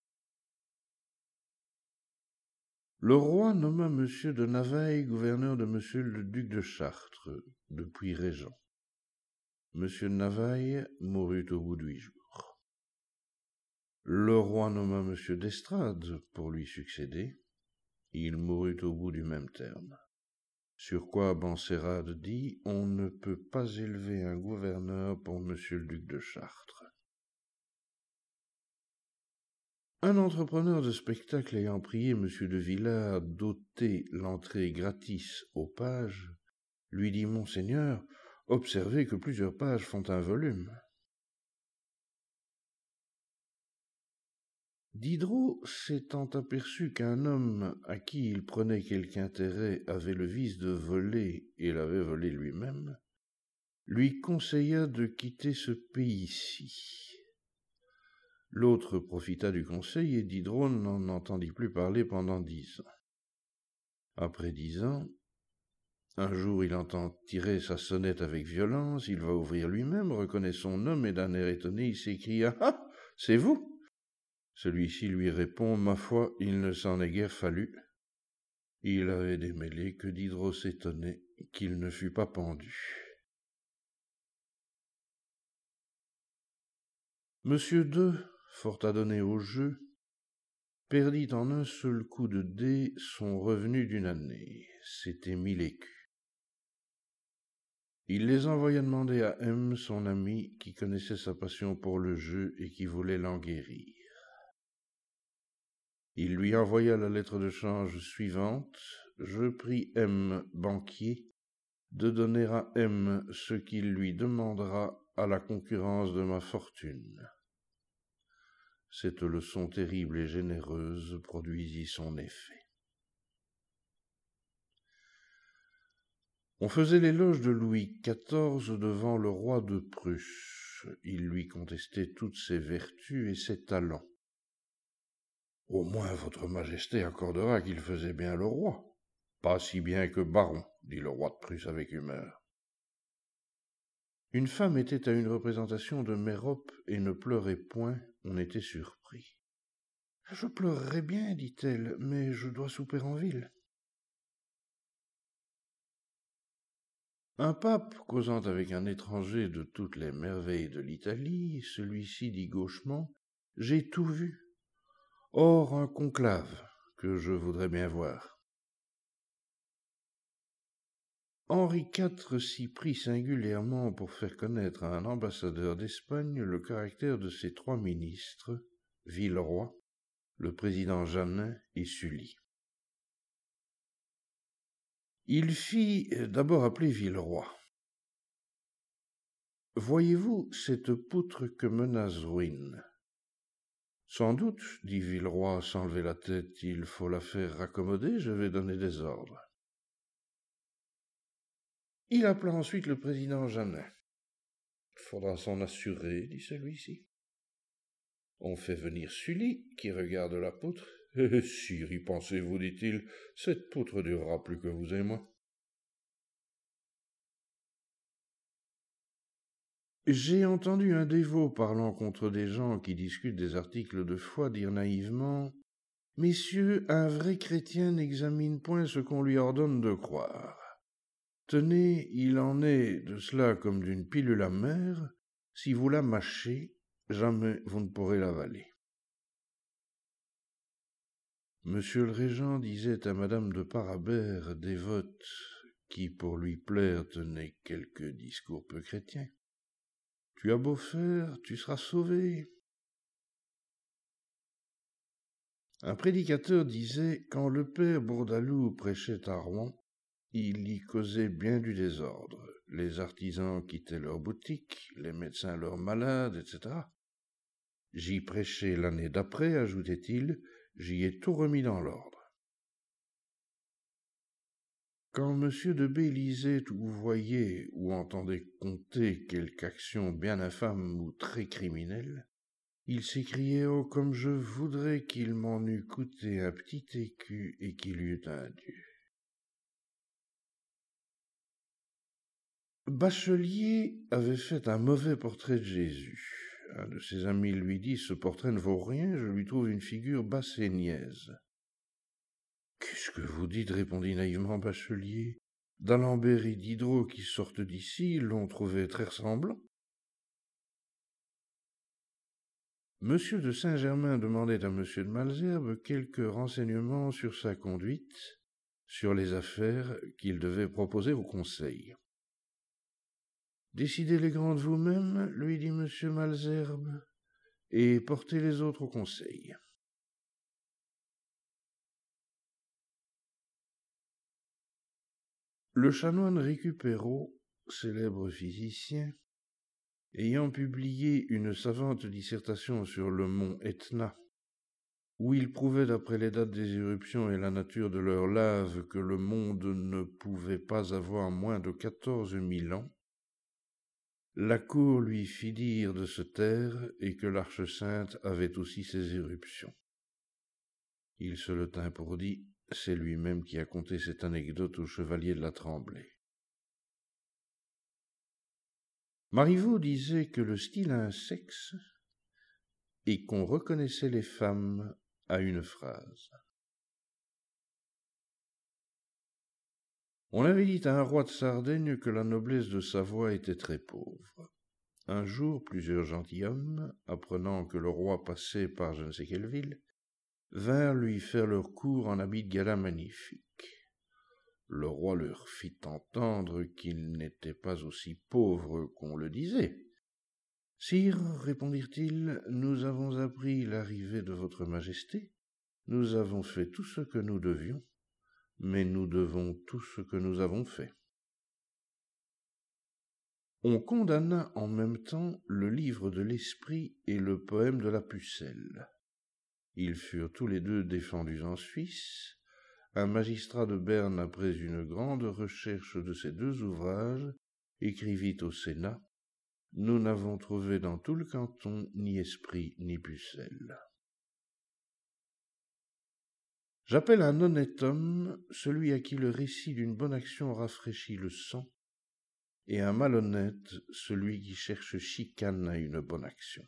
Le roi nomma M. de Navailles gouverneur de M. le duc de Chartres, depuis régent. M. de Navailles mourut au bout de 8 jours. Le roi nomma M. d'Estrades pour lui succéder. Il mourut au bout du même terme. Sur quoi Benserade dit « On ne peut pas élever un gouverneur pour M. le duc de Chartres. » Un entrepreneur de spectacle ayant prié M. de Villars d'ôter l'entrée gratis aux pages, lui dit « Monseigneur, observez que plusieurs pages font un volume. » Diderot, s'étant aperçu qu'un homme à qui il prenait quelque intérêt avait le vice de voler et l'avait volé lui-même, lui conseilla de quitter ce pays-ci. L'autre profita du conseil et Diderot n'en entendit plus parler pendant 10 ans. Après 10 ans, un jour il entend tirer sa sonnette avec violence, il va ouvrir lui-même, reconnaît son homme et d'un air étonné il s'écria « Ah, c'est vous !» Celui-ci lui répond « Ma foi, il ne s'en est guère fallu. » Il avait démêlé que Diderot s'étonnait qu'il ne fût pas pendu. Monsieur II, fort adonné au jeu, perdit en un seul coup de dé son revenu d'une année. C'était 1000 écus. Il les envoya demander à M, son ami, qui connaissait sa passion pour le jeu et qui voulait l'en guérir. Il lui envoya la lettre de change suivante. Je prie M, banquier, de donner à M ce qu'il lui demandera à la concurrence de ma fortune. Cette leçon terrible et généreuse produisit son effet. On faisait l'éloge de Louis XIV devant le roi de Prusse. Il lui contestait toutes ses vertus et ses talents. « Au moins votre majesté accordera qu'il faisait bien le roi. »« Pas si bien que baron, » dit le roi de Prusse avec humeur. Une femme était à une représentation de Mérope et ne pleurait point, on était surpris. « Je pleurerais bien, dit-elle, mais je dois souper en ville. » Un pape, causant avec un étranger de toutes les merveilles de l'Italie, celui-ci dit gauchement « J'ai tout vu. Or, un conclave que je voudrais bien voir. » Henri IV s'y prit singulièrement pour faire connaître à un ambassadeur d'Espagne le caractère de ses 3 ministres, Villeroy, le président Jeannin et Sully. Il fit d'abord appeler Villeroy. « Voyez-vous cette poutre que menace ruine ?»« Sans doute, dit Villeroy sans lever la tête, il faut la faire raccommoder, je vais donner des ordres. » Il appela ensuite le président Jeannin. « Faudra s'en assurer, dit celui-ci. » On fait venir Sully, qui regarde la poutre. « Sire, y pensez-vous, dit-il, cette poutre durera plus que vous et moi. » J'ai entendu un dévot parlant contre des gens qui discutent des articles de foi dire naïvement « Messieurs, un vrai chrétien n'examine point ce qu'on lui ordonne de croire. Tenez, il en est de cela comme d'une pilule amère, si vous la mâchez, jamais vous ne pourrez l'avaler. » Monsieur le régent disait à madame de Parabère, dévote, qui pour lui plaire tenait quelques discours peu chrétiens, « Tu as beau faire, tu seras sauvé. » Un prédicateur disait, quand le père Bourdaloue prêchait à Rouen, il y causait bien du désordre. Les artisans quittaient leurs boutiques, les médecins leurs malades, etc. J'y prêchai l'année d'après, ajoutait-il, j'y ai tout remis dans l'ordre. Quand M. de B lisait ou voyait ou entendait conter quelque action bien infâme ou très criminelle, il s'écriait « Oh, comme je voudrais qu'il m'en eût coûté un petit écu et qu'il y eût un Dieu. » Bachelier avait fait un mauvais portrait de Jésus. Un de ses amis lui dit « Ce portrait ne vaut rien, je lui trouve une figure basse et niaise. » « Qu'est-ce que vous dites ?» répondit naïvement Bachelier. « D'Alembert et Diderot qui sortent d'ici l'ont trouvé très ressemblant. » Monsieur de Saint-Germain demandait à monsieur de Malesherbes quelques renseignements sur sa conduite, sur les affaires qu'il devait proposer au conseil. « Décidez les grandes vous-même, lui dit monsieur Malesherbes, et portez les autres au conseil. » Le chanoine Récupéro, célèbre physicien, ayant publié une savante dissertation sur le mont Etna, où il prouvait d'après les dates des éruptions et la nature de leur lave que le monde ne pouvait pas avoir moins de 14 000 ans, la cour lui fit dire de se taire et que l'Arche sainte avait aussi ses éruptions. Il se le tint pour dit, c'est lui-même qui a conté cette anecdote au chevalier de la Tremblay. Marivaux disait que le style a un sexe et qu'on reconnaissait les femmes à une phrase. On avait dit à un roi de Sardaigne que la noblesse de Savoie était très pauvre. Un jour, plusieurs gentilshommes, apprenant que le roi passait par je ne sais quelle ville, vinrent lui faire leur cour en habit de gala magnifique. Le roi leur fit entendre qu'il n'était pas aussi pauvre qu'on le disait. « Sire, répondirent-ils, nous avons appris l'arrivée de votre majesté. Nous avons fait tout ce que nous devions, mais nous devons tout ce que nous avons fait. » On condamna en même temps le livre de l'esprit et le poème de la pucelle. Ils furent tous les deux défendus en Suisse. Un magistrat de Berne, après une grande recherche de ces deux ouvrages, écrivit au Sénat: « Nous n'avons trouvé dans tout le canton ni esprit ni pucelle. » J'appelle un honnête homme celui à qui le récit d'une bonne action rafraîchit le sang, et un malhonnête celui qui cherche chicane à une bonne action.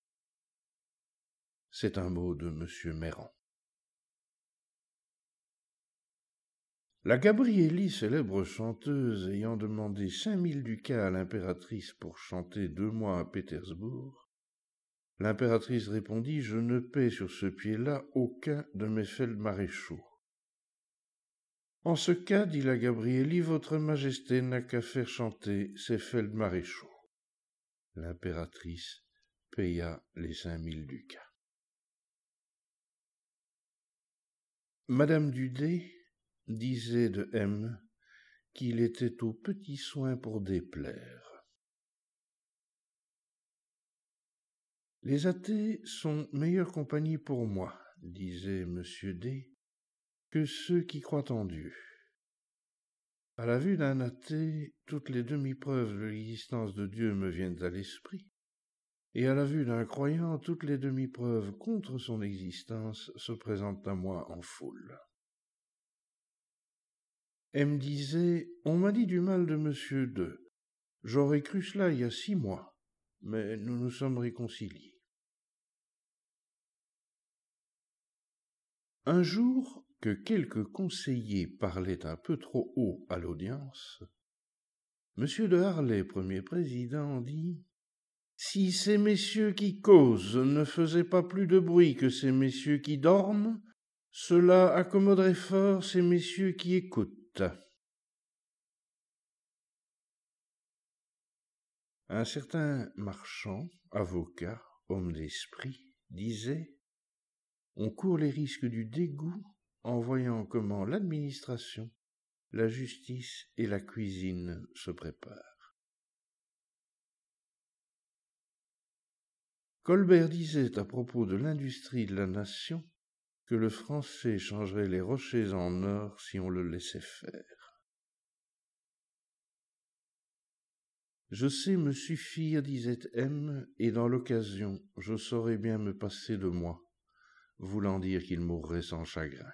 C'est un mot de M. Méran. La Gabrielli, célèbre chanteuse, ayant demandé 5000 ducats à l'impératrice pour chanter 2 mois à Pétersbourg, l'impératrice répondit: « Je ne paie sur ce pied-là aucun de mes feldmaréchaux. » En ce cas, dit la Gabrielli, votre majesté n'a qu'à faire chanter ses feldmaréchaux. L'impératrice paya les 5000 ducats. Madame Dudé disait de M qu'il était aux petits soins pour déplaire. Les athées sont meilleure compagnie pour moi, disait M. D, que ceux qui croient en Dieu. À la vue d'un athée, toutes les demi-preuves de l'existence de Dieu me viennent à l'esprit, et à la vue d'un croyant, toutes les demi-preuves contre son existence se présentent à moi en foule. M disait: « On m'a dit du mal de M. II. J'aurais cru cela il y a 6 mois, mais nous nous sommes réconciliés. » Un jour, que quelques conseillers parlaient un peu trop haut à l'audience, M. de Harlay, premier président, dit: « Si ces messieurs qui causent ne faisaient pas plus de bruit que ces messieurs qui dorment, cela accommoderait fort ces messieurs qui écoutent. » Un certain marchand, avocat, homme d'esprit, disait: « On court les risques du dégoût en voyant comment l'administration, la justice et la cuisine se préparent. » Colbert disait à propos de l'industrie de la nation que le français changerait les rochers en or si on le laissait faire. Je sais me suffire, disait M, et dans l'occasion, je saurais bien me passer de moi, voulant dire qu'il mourrait sans chagrin.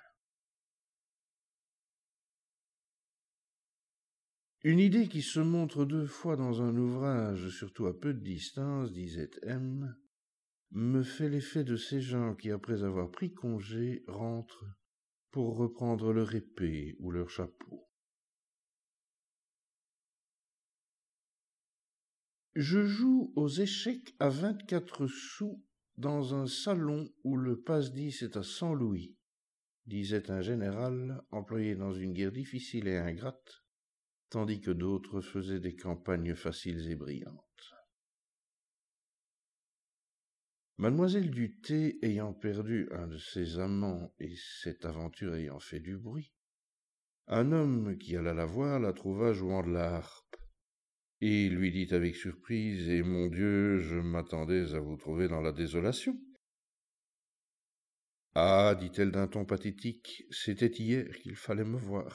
Une idée qui se montre 2 fois dans un ouvrage, surtout à peu de distance, disait M, me fait l'effet de ces gens qui, après avoir pris congé, rentrent pour reprendre leur épée ou leur chapeau. Je joue aux échecs à 24 sous dans un salon où le passe-10 est à 100 louis, disait un général employé dans une guerre difficile et ingrate, tandis que d'autres faisaient des campagnes faciles et brillantes. Mademoiselle Duthé ayant perdu un de ses amants et cette aventure ayant fait du bruit, un homme qui alla la voir la trouva jouant de la harpe, et lui dit avec surprise: « Et mon Dieu, je m'attendais à vous trouver dans la désolation. » « Ah, dit-elle d'un ton pathétique, c'était hier qu'il fallait me voir. »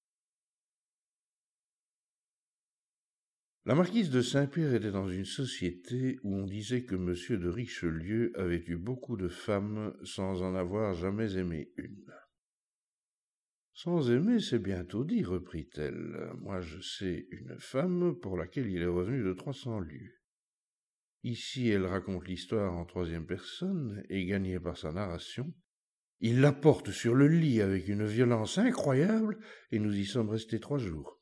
La marquise de Saint-Pierre était dans une société où on disait que M. de Richelieu avait eu beaucoup de femmes sans en avoir jamais aimé une. « Sans aimer, c'est bientôt dit, reprit-elle. Moi, je sais une femme pour laquelle il est revenu de 300 lieues. Ici, elle raconte l'histoire en 3e personne, et gagnée par sa narration. Il la porte sur le lit avec une violence incroyable, et nous y sommes restés 3 jours.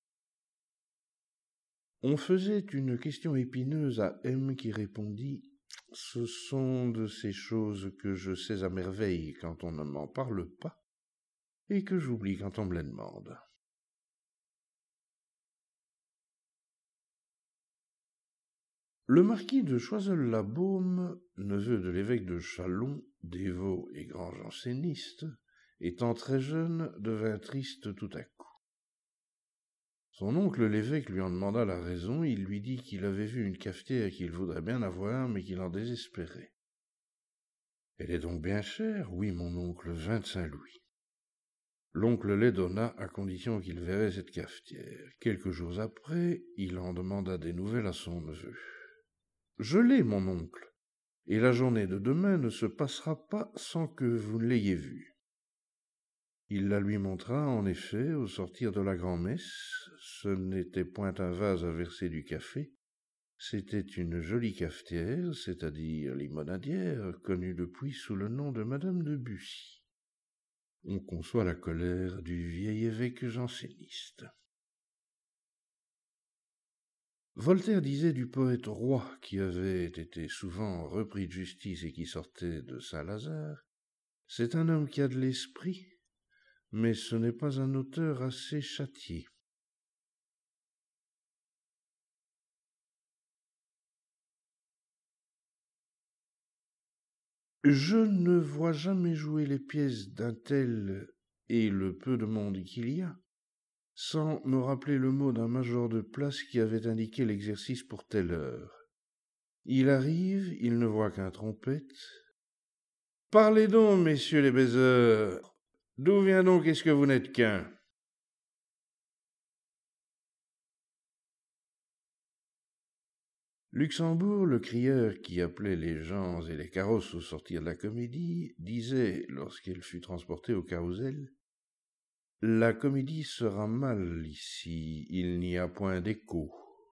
On faisait une question épineuse à M qui répondit: Ce sont de ces choses que je sais à merveille quand on ne m'en parle pas, et que j'oublie quand on me les demande. Le marquis de Choiseul-la-Baume, neveu de l'évêque de Châlons, dévot et grand janséniste, étant très jeune, devint triste tout à coup. Son oncle l'évêque lui en demanda la raison, il lui dit qu'il avait vu une cafetière qu'il voudrait bien avoir, mais qu'il en désespérait. « Elle est donc bien chère ?» « Oui, mon oncle, 25 louis. » L'oncle les donna à condition qu'il verrait cette cafetière. Quelques jours après, il en demanda des nouvelles à son neveu. « Je l'ai, mon oncle, et la journée de demain ne se passera pas sans que vous ne l'ayez vue. » Il la lui montra, en effet, au sortir de la grand-messe. Ce n'était point un vase à verser du café, c'était une jolie cafetière, c'est-à-dire limonadière, connue depuis sous le nom de Madame de Bussy. On conçoit la colère du vieil évêque janséniste. Voltaire disait du poète roi, qui avait été souvent repris de justice et qui sortait de Saint-Lazare, « C'est un homme qui a de l'esprit, mais ce n'est pas un auteur assez châtié. » Je ne vois jamais jouer les pièces d'un tel et le peu de monde qu'il y a, sans me rappeler le mot d'un major de place qui avait indiqué l'exercice pour telle heure. Il arrive, il ne voit qu'un trompette. « Parlez donc, messieurs les baiseurs, d'où vient donc est-ce que vous n'êtes qu'un ?» Luxembourg, le crieur qui appelait les gens et les carrosses au sortir de la comédie, disait, lorsqu'elle fut transportée au carrousel, « La comédie sera mal ici, il n'y a point d'écho. »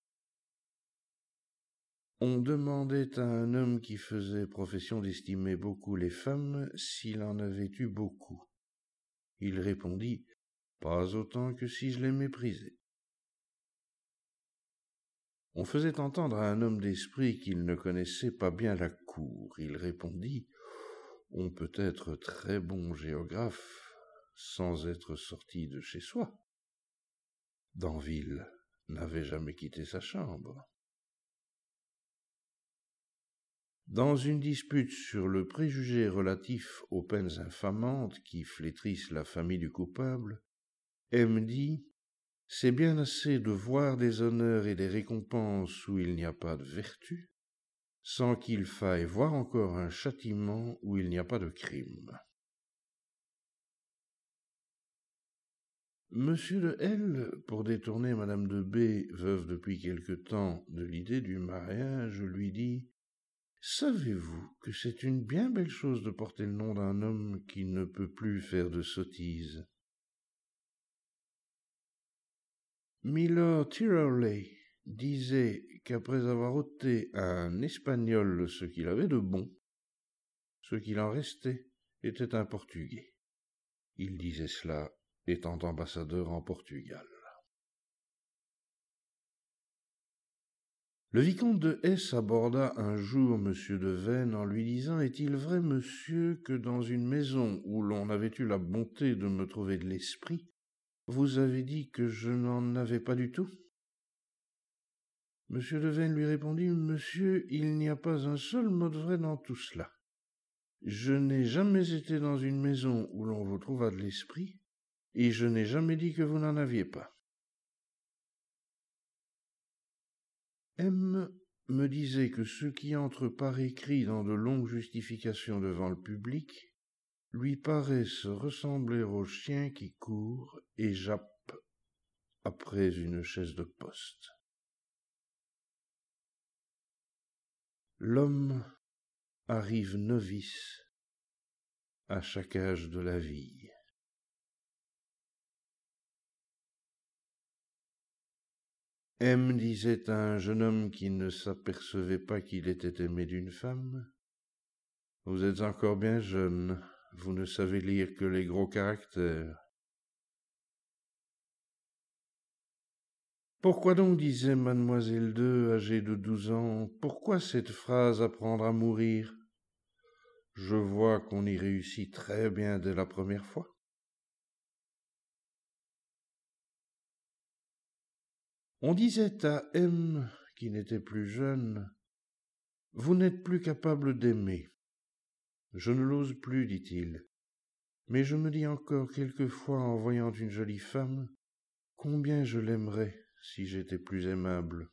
On demandait à un homme qui faisait profession d'estimer beaucoup les femmes s'il en avait eu beaucoup. Il répondit « Pas autant que si je les méprisais. » On faisait entendre à un homme d'esprit qu'il ne connaissait pas bien la cour. Il répondit « On peut être très bon géographe sans être sorti de chez soi. » Danville n'avait jamais quitté sa chambre. Dans une dispute sur le préjugé relatif aux peines infamantes qui flétrissent la famille du coupable, M dit « C'est bien assez de voir des honneurs et des récompenses où il n'y a pas de vertu, sans qu'il faille voir encore un châtiment où il n'y a pas de crime. » Monsieur de L, pour détourner Madame de B, veuve depuis quelque temps, de l'idée du mariage, lui dit « Savez-vous que c'est une bien belle chose de porter le nom d'un homme qui ne peut plus faire de sottises. » Milord Tyrrelley disait qu'après avoir ôté à un Espagnol ce qu'il avait de bon, ce qu'il en restait était un Portugais. Il disait cela étant ambassadeur en Portugal. Le vicomte de S aborda un jour M. de Veynes en lui disant « Est-il vrai, monsieur, que dans une maison où l'on avait eu la bonté de me trouver de l'esprit, vous avez dit que je n'en avais pas du tout ?» M. de Veynes lui répondit « Monsieur, il n'y a pas un seul mot de vrai dans tout cela. Je n'ai jamais été dans une maison où l'on vous trouva de l'esprit, et je n'ai jamais dit que vous n'en aviez pas. » M me disait que ce qui entre par écrit dans de longues justifications devant le public lui paraissent ressembler au chien qui court et jappe après une chaise de poste. L'homme arrive novice à chaque âge de la vie. M disait à un jeune homme qui ne s'apercevait pas qu'il était aimé d'une femme, « Vous êtes encore bien jeune, vous ne savez lire que les gros caractères. » Pourquoi donc, disait mademoiselle II, âgée de 12 ans, pourquoi cette phrase apprendre à mourir? Je vois qu'on y réussit très bien dès la première fois. On disait à M, qui n'était plus jeune, « Vous n'êtes plus capable d'aimer. » Je ne l'ose plus, dit-il, mais je me dis encore quelquefois en voyant une jolie femme, combien je l'aimerais si j'étais plus aimable.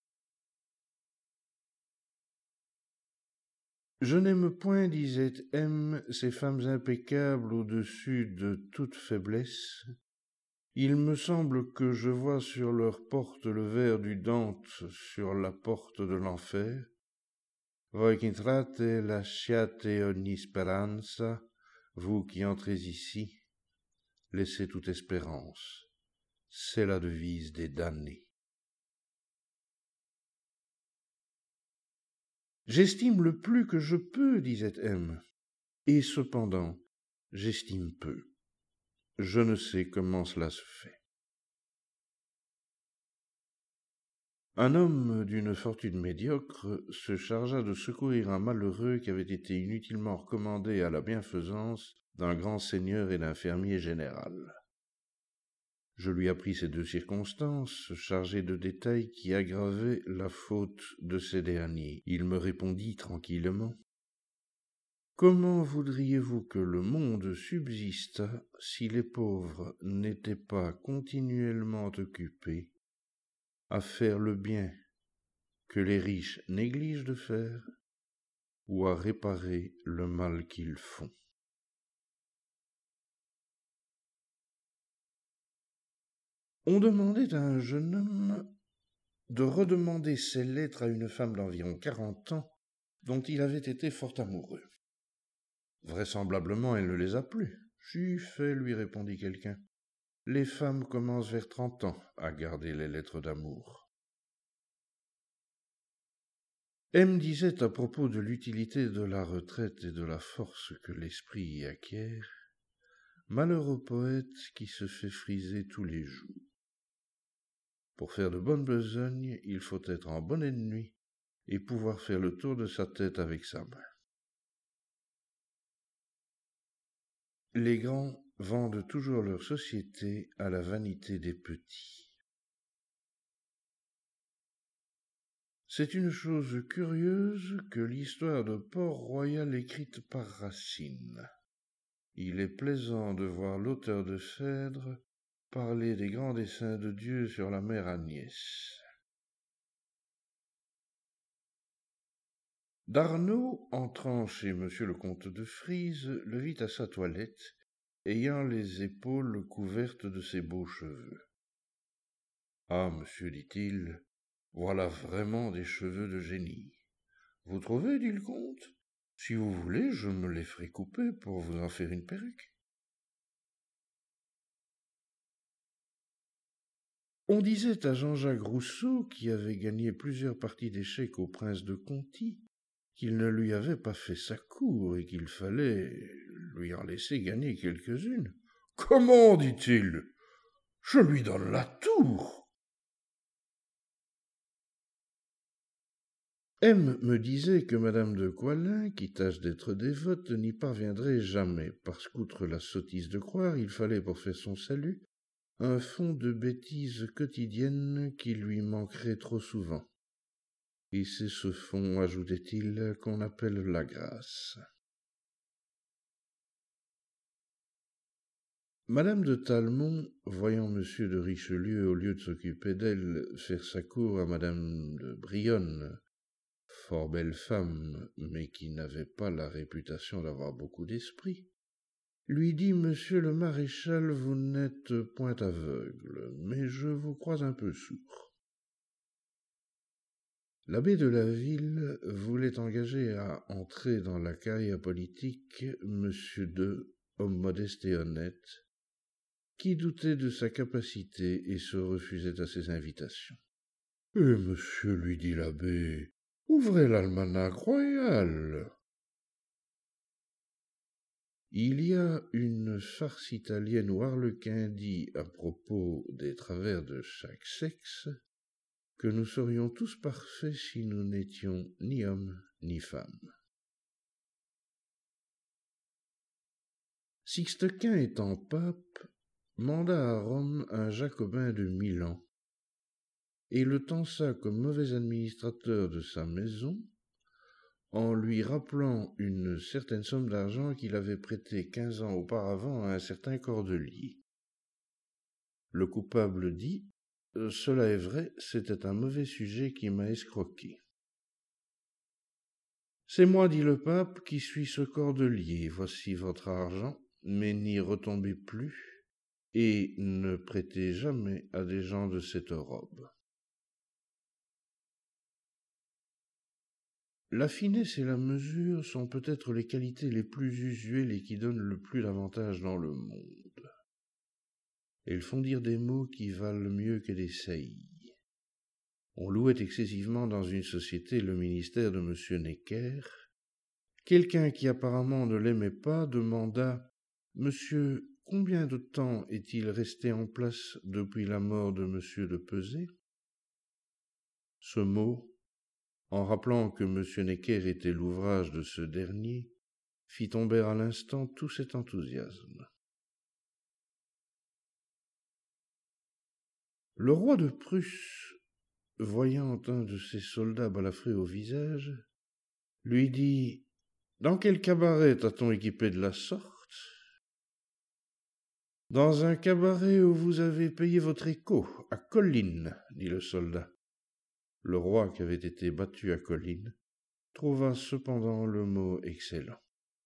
Je n'aime point, disait M, ces femmes impeccables au-dessus de toute faiblesse. Il me semble que je vois sur leur porte le vers du Dante sur la porte de l'enfer. Voi qui entrate lasciate ogni speranza, vous qui entrez ici, laissez toute espérance. C'est la devise des damnés. J'estime le plus que je peux, disait M. Et cependant, j'estime peu. Je ne sais comment cela se fait. Un homme d'une fortune médiocre se chargea de secourir un malheureux qui avait été inutilement recommandé à la bienfaisance d'un grand seigneur et d'un fermier général. Je lui appris ces deux circonstances, chargées de détails qui aggravaient la faute de ces derniers. Il me répondit tranquillement. Comment voudriez-vous que le monde subsistât si les pauvres n'étaient pas continuellement occupés à faire le bien que les riches négligent de faire ou à réparer le mal qu'ils font? On demandait à un jeune homme de redemander ses lettres à une femme d'environ 40 ans dont il avait été fort amoureux. Vraisemblablement, elle ne les a plus. J'y fait, lui répondit quelqu'un. Les femmes commencent vers 30 ans à garder les lettres d'amour. M disait à propos de l'utilité de la retraite et de la force que l'esprit y acquiert, malheureux poète qui se fait friser tous les jours. Pour faire de bonnes besognes, il faut être en bonne nuit et pouvoir faire le tour de sa tête avec sa main. Les grands vendent toujours leur société à la vanité des petits. C'est une chose curieuse que l'histoire de Port-Royal écrite par Racine. Il est plaisant de voir l'auteur de Phèdre parler des grands desseins de Dieu sur la mère Agnès. Darnaud, entrant chez monsieur le comte de Frise, le vit à sa toilette, ayant les épaules couvertes de ses beaux cheveux. « Ah, monsieur, dit-il, voilà vraiment des cheveux de génie. Vous trouvez, dit le comte? Si vous voulez, je me les ferai couper pour vous en faire une perruque. » On disait à Jean-Jacques Rousseau, qui avait gagné plusieurs parties d'échecs au prince de Conti, qu'il ne lui avait pas fait sa cour et qu'il fallait lui en laisser gagner quelques-unes. « Comment, dit-il, je lui donne la tour. » M me disait que madame de Coislin, qui tâche d'être dévote, n'y parviendrait jamais, parce qu'outre la sottise de croire, il fallait pour faire son salut un fond de bêtises quotidiennes qui lui manquerait trop souvent. Et c'est ce fond, ajoutait-il, qu'on appelle la grâce. Madame de Talmont, voyant monsieur de Richelieu, au lieu de s'occuper d'elle, faire sa cour à madame de Brionne, fort belle femme, mais qui n'avait pas la réputation d'avoir beaucoup d'esprit, lui dit « Monsieur le maréchal, vous n'êtes point aveugle, mais je vous crois un peu sourd. » L'abbé de la ville voulait engager à entrer dans la carrière politique monsieur de, homme modeste et honnête, qui doutait de sa capacité et se refusait à ses invitations. « Eh, monsieur, lui dit l'abbé, ouvrez l'almanach royal. » Il y a une farce italienne où Harlequin dit à propos des travers de chaque sexe que nous serions tous parfaits si nous n'étions ni hommes ni femmes. Sixte Quint étant pape, manda à Rome un jacobin de Milan, et le tensa comme mauvais administrateur de sa maison, en lui rappelant une certaine somme d'argent qu'il avait prêtée 15 ans auparavant à un certain Cordelier. Le coupable dit « Cela est vrai, c'était un mauvais sujet qui m'a escroqué. » « C'est moi, dit le pape, qui suis ce Cordelier, voici votre argent, mais n'y retombez plus, et ne prêtez jamais à des gens de cette robe. » La finesse et la mesure sont peut-être les qualités les plus usuelles et qui donnent le plus d'avantages dans le monde. Elles font dire des mots qui valent mieux que des saillies. On louait excessivement dans une société le ministère de M. Necker. Quelqu'un qui apparemment ne l'aimait pas demanda « Monsieur, combien de temps est-il resté en place depuis la mort de M. de Pesé ?» Ce mot, en rappelant que M. Necker était l'ouvrage de ce dernier, fit tomber à l'instant tout cet enthousiasme. Le roi de Prusse, voyant un de ses soldats balafré au visage, lui dit « Dans quel cabaret t'a-t-on équipé de la sorte ?»« Dans un cabaret où vous avez payé votre écho, à Colline, » dit le soldat. Le roi, qui avait été battu à Colline, trouva cependant le mot excellent.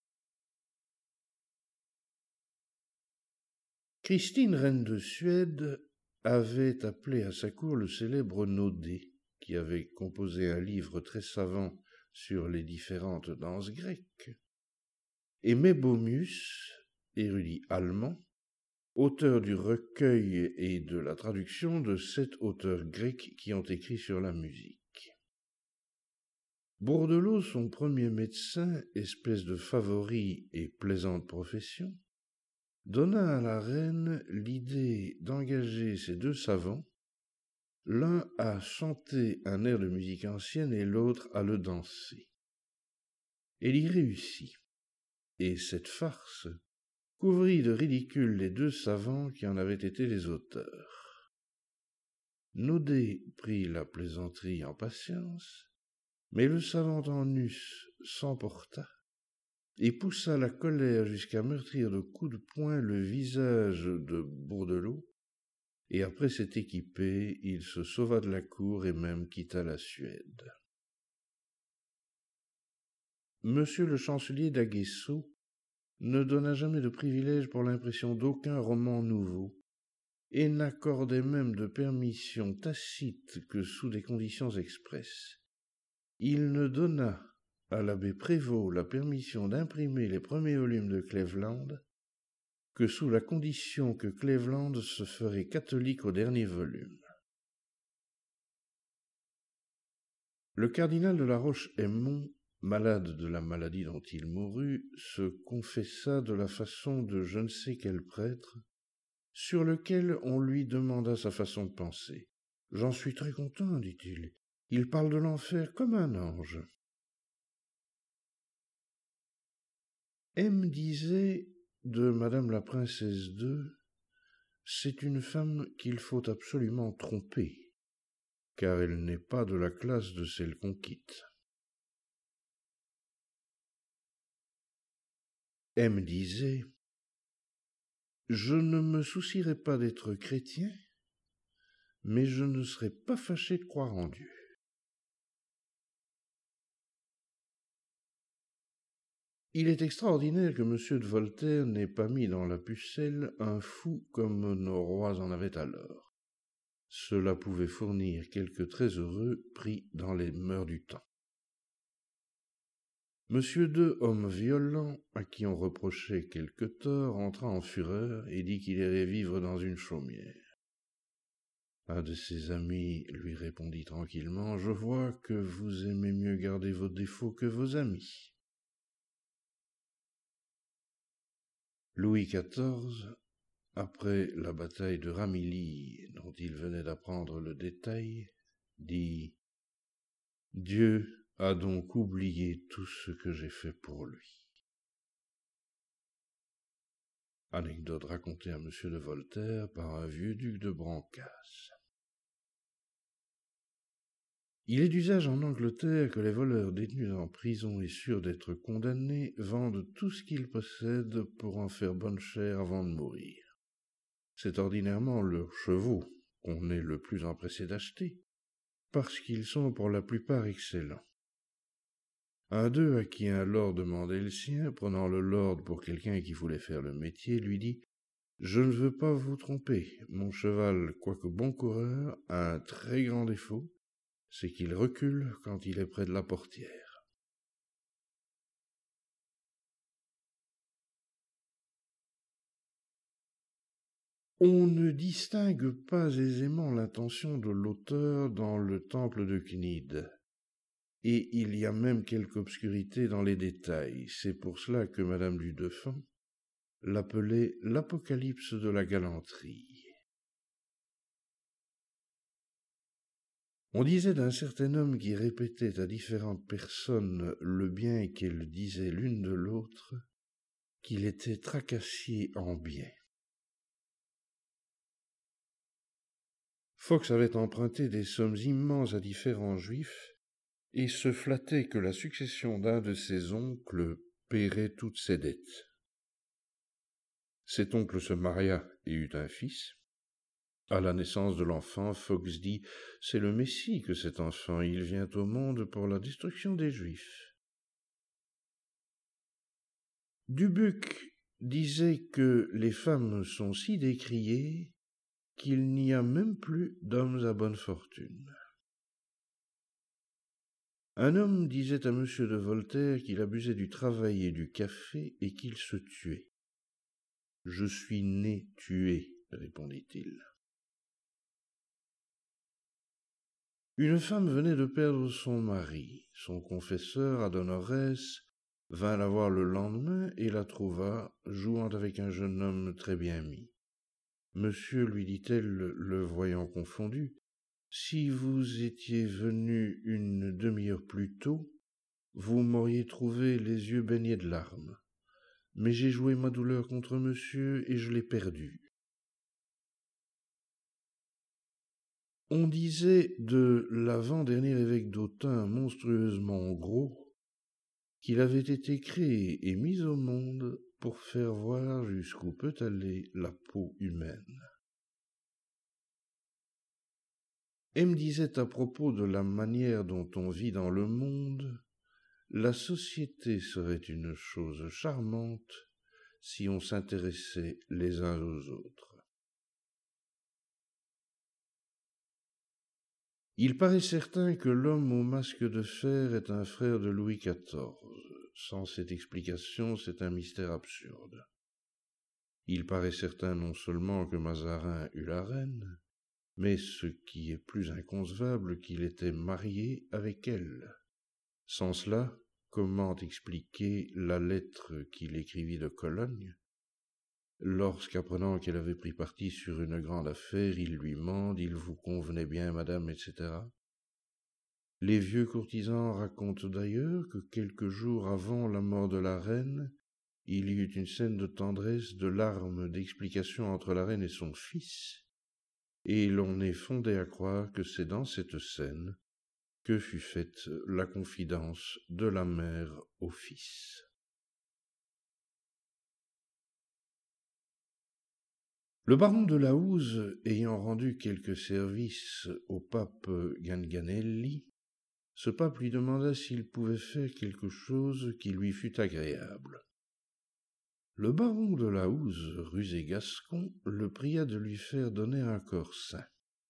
Christine, reine de Suède, avait appelé à sa cour le célèbre Naudé, qui avait composé un livre très savant sur les différentes danses grecques, et Mébommus, érudit allemand, auteur du recueil et de la traduction de 7 auteurs grecs qui ont écrit sur la musique. Bourdelot, son premier médecin, espèce de favori et plaisante profession, donna à la reine l'idée d'engager ces 2 savants, l'un à chanter un air de musique ancienne et l'autre à le danser. Elle y réussit, et cette farce couvrit de ridicule les 2 savants qui en avaient été les auteurs. Naudé prit la plaisanterie en patience, mais le savant en us s'emporta et poussa la colère jusqu'à meurtrir de coups de poing le visage de Bourdelot, et après s'être équipé, il se sauva de la cour et même quitta la Suède. Monsieur le chancelier d'Aguesseau ne donna jamais de privilège pour l'impression d'aucun roman nouveau, et n'accordait même de permission tacite que sous des conditions expresses. Il ne donna à l'abbé Prévost la permission d'imprimer les premiers volumes de Cleveland que sous la condition que Cleveland se ferait catholique au dernier volume. Le cardinal de la Roche-Aymon, malade de la maladie dont il mourut, se confessa de la façon de je ne sais quel prêtre, sur lequel on lui demanda sa façon de penser. « J'en suis très content, dit-il. Il parle de l'enfer comme un ange. » M disait de Madame la princesse d'Eu, « C'est une femme qu'il faut absolument tromper, car elle n'est pas de la classe de celle qu'on quitte. » M disait, « Je ne me soucierai pas d'être chrétien, mais je ne serai pas fâché de croire en Dieu. » Il est extraordinaire que M. de Voltaire n'ait pas mis dans la pucelle un fou comme nos rois en avaient alors. Cela pouvait fournir quelques très heureux pris dans les mœurs du temps. M. II, homme violent, à qui on reprochait quelque tort, entra en fureur et dit qu'il irait vivre dans une chaumière. Un de ses amis lui répondit tranquillement « Je vois que vous aimez mieux garder vos défauts que vos amis. » Louis XIV, après la bataille de Ramillies, dont il venait d'apprendre le détail, dit « Dieu a donc oublié tout ce que j'ai fait pour lui. » Anecdote racontée à M. de Voltaire par un vieux duc de Brancas. Il est d'usage en Angleterre que les voleurs détenus en prison et sûrs d'être condamnés vendent tout ce qu'ils possèdent pour en faire bonne chère avant de mourir. C'est ordinairement leurs chevaux qu'on est le plus empressé d'acheter, parce qu'ils sont pour la plupart excellents. Un d'eux, à qui un lord demandait le sien, prenant le lord pour quelqu'un qui voulait faire le métier, lui dit « Je ne veux pas vous tromper, mon cheval, quoique bon coureur, a un très grand défaut, c'est qu'il recule quand il est près de la portière. » On ne distingue pas aisément l'intention de l'auteur dans le temple de Cnide, et il y a même quelque obscurité dans les détails. C'est pour cela que Madame du Deffand l'appelait l'Apocalypse de la galanterie. On disait d'un certain homme qui répétait à différentes personnes le bien qu'elles disaient l'une de l'autre, qu'il était tracassier en bien. Fox avait emprunté des sommes immenses à différents juifs et se flattait que la succession d'un de ses oncles paierait toutes ses dettes. Cet oncle se maria et eut un fils. À la naissance de l'enfant, Fox dit « C'est le Messie que cet enfant, il vient au monde pour la destruction des Juifs. » Dubuc disait que les femmes sont si décriées qu'il n'y a même plus d'hommes à bonne fortune. Un homme disait à M. de Voltaire qu'il abusait du travail et du café et qu'il se tuait. « Je suis né tué, » répondit-il. Une femme venait de perdre son mari. Son confesseur, Adonorès, vint la voir le lendemain et la trouva jouant avec un jeune homme très bien mis. « Monsieur, lui dit-elle, le voyant confondu, si vous étiez venu une demi-heure plus tôt, vous m'auriez trouvé les yeux baignés de larmes. Mais j'ai joué ma douleur contre monsieur et je l'ai perdue. » On disait de l'avant-dernier évêque d'Autun, monstrueusement gros, qu'il avait été créé et mis au monde pour faire voir jusqu'où peut aller la peau humaine. M disait à propos de la manière dont on vit dans le monde, « La société serait une chose charmante si on s'intéressait les uns aux autres. » Il paraît certain que l'homme au masque de fer est un frère de Louis XIV. Sans cette explication, c'est un mystère absurde. Il paraît certain non seulement que Mazarin eut la reine, mais ce qui est plus inconcevable, qu'il était marié avec elle. Sans cela, comment expliquer la lettre qu'il écrivit de Cologne, lorsqu'apprenant qu'elle avait pris parti sur une grande affaire, il lui mande « Il vous convenait bien, madame, etc. » Les vieux courtisans racontent d'ailleurs que quelques jours avant la mort de la reine, il y eut une scène de tendresse, de larmes, d'explication entre la reine et son fils, et l'on est fondé à croire que c'est dans cette scène que fut faite la confidence de la mère au fils. Le baron de la Houze, ayant rendu quelques services au pape Ganganelli, ce pape lui demanda s'il pouvait faire quelque chose qui lui fût agréable. Le baron de la Houze, rusé gascon, le pria de lui faire donner un corps saint.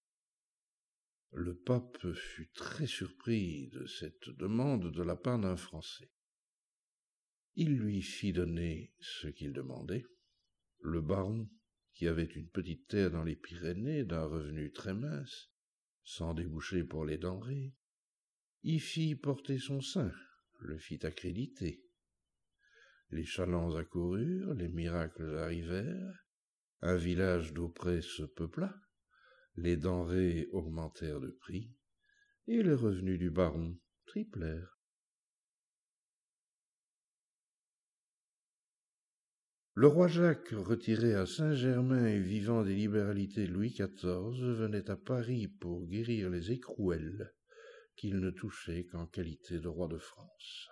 Le pape fut très surpris de cette demande de la part d'un Français. Il lui fit donner ce qu'il demandait. Le baron, qui avait une petite terre dans les Pyrénées d'un revenu très mince, sans déboucher pour les denrées, y fit porter son sein, le fit accréditer. Les chalands accoururent, les miracles arrivèrent, un village d'auprès se peupla, les denrées augmentèrent de prix, et les revenus du baron triplèrent. Le roi Jacques, retiré à Saint-Germain et vivant des libéralités de Louis XIV, venait à Paris pour guérir les écrouelles qu'il ne touchait qu'en qualité de roi de France.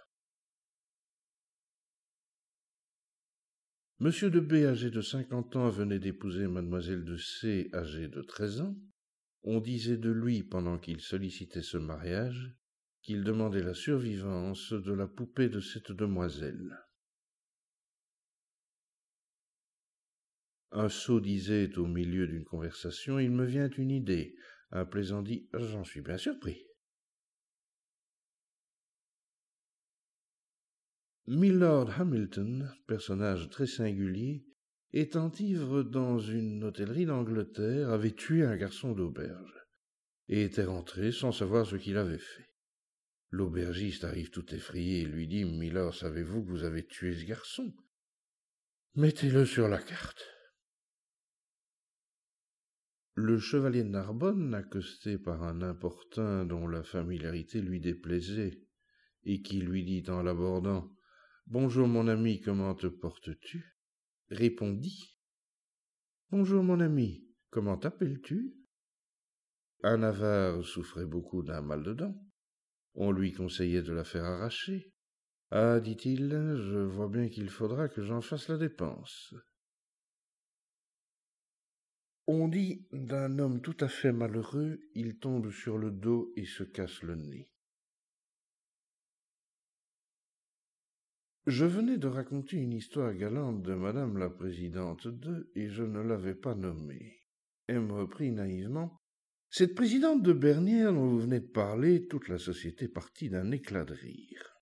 Monsieur de B, âgé de 50 ans, venait d'épouser mademoiselle de C, âgée de 13 ans. On disait de lui, pendant qu'il sollicitait ce mariage, qu'il demandait la survivance de la poupée de cette demoiselle. Un sot disait au milieu d'une conversation « Il me vient une idée ». Un plaisant dit « J'en suis bien surpris ». Milord Hamilton, personnage très singulier, étant ivre dans une hôtellerie d'Angleterre, avait tué un garçon d'auberge et était rentré sans savoir ce qu'il avait fait. L'aubergiste arrive tout effrayé et lui dit « Milord, savez-vous que vous avez tué ce garçon ? Mettez-le sur la carte ». Le chevalier de Narbonne, accosté par un importun dont la familiarité lui déplaisait, et qui lui dit en l'abordant « Bonjour mon ami, comment te portes-tu » répondit « Bonjour mon ami, comment t'appelles-tu » Un avare souffrait beaucoup d'un mal de dents. On lui conseillait de la faire arracher. « Ah, dit-il, je vois bien qu'il faudra que j'en fasse la dépense. » On dit d'un homme tout à fait malheureux, il tombe sur le dos et se casse le nez. Je venais de raconter une histoire galante de Madame la Présidente de, et je ne l'avais pas nommée. Elle me reprit naïvement. Cette présidente de Bernières dont vous venez de parler, toute la société partit d'un éclat de rire.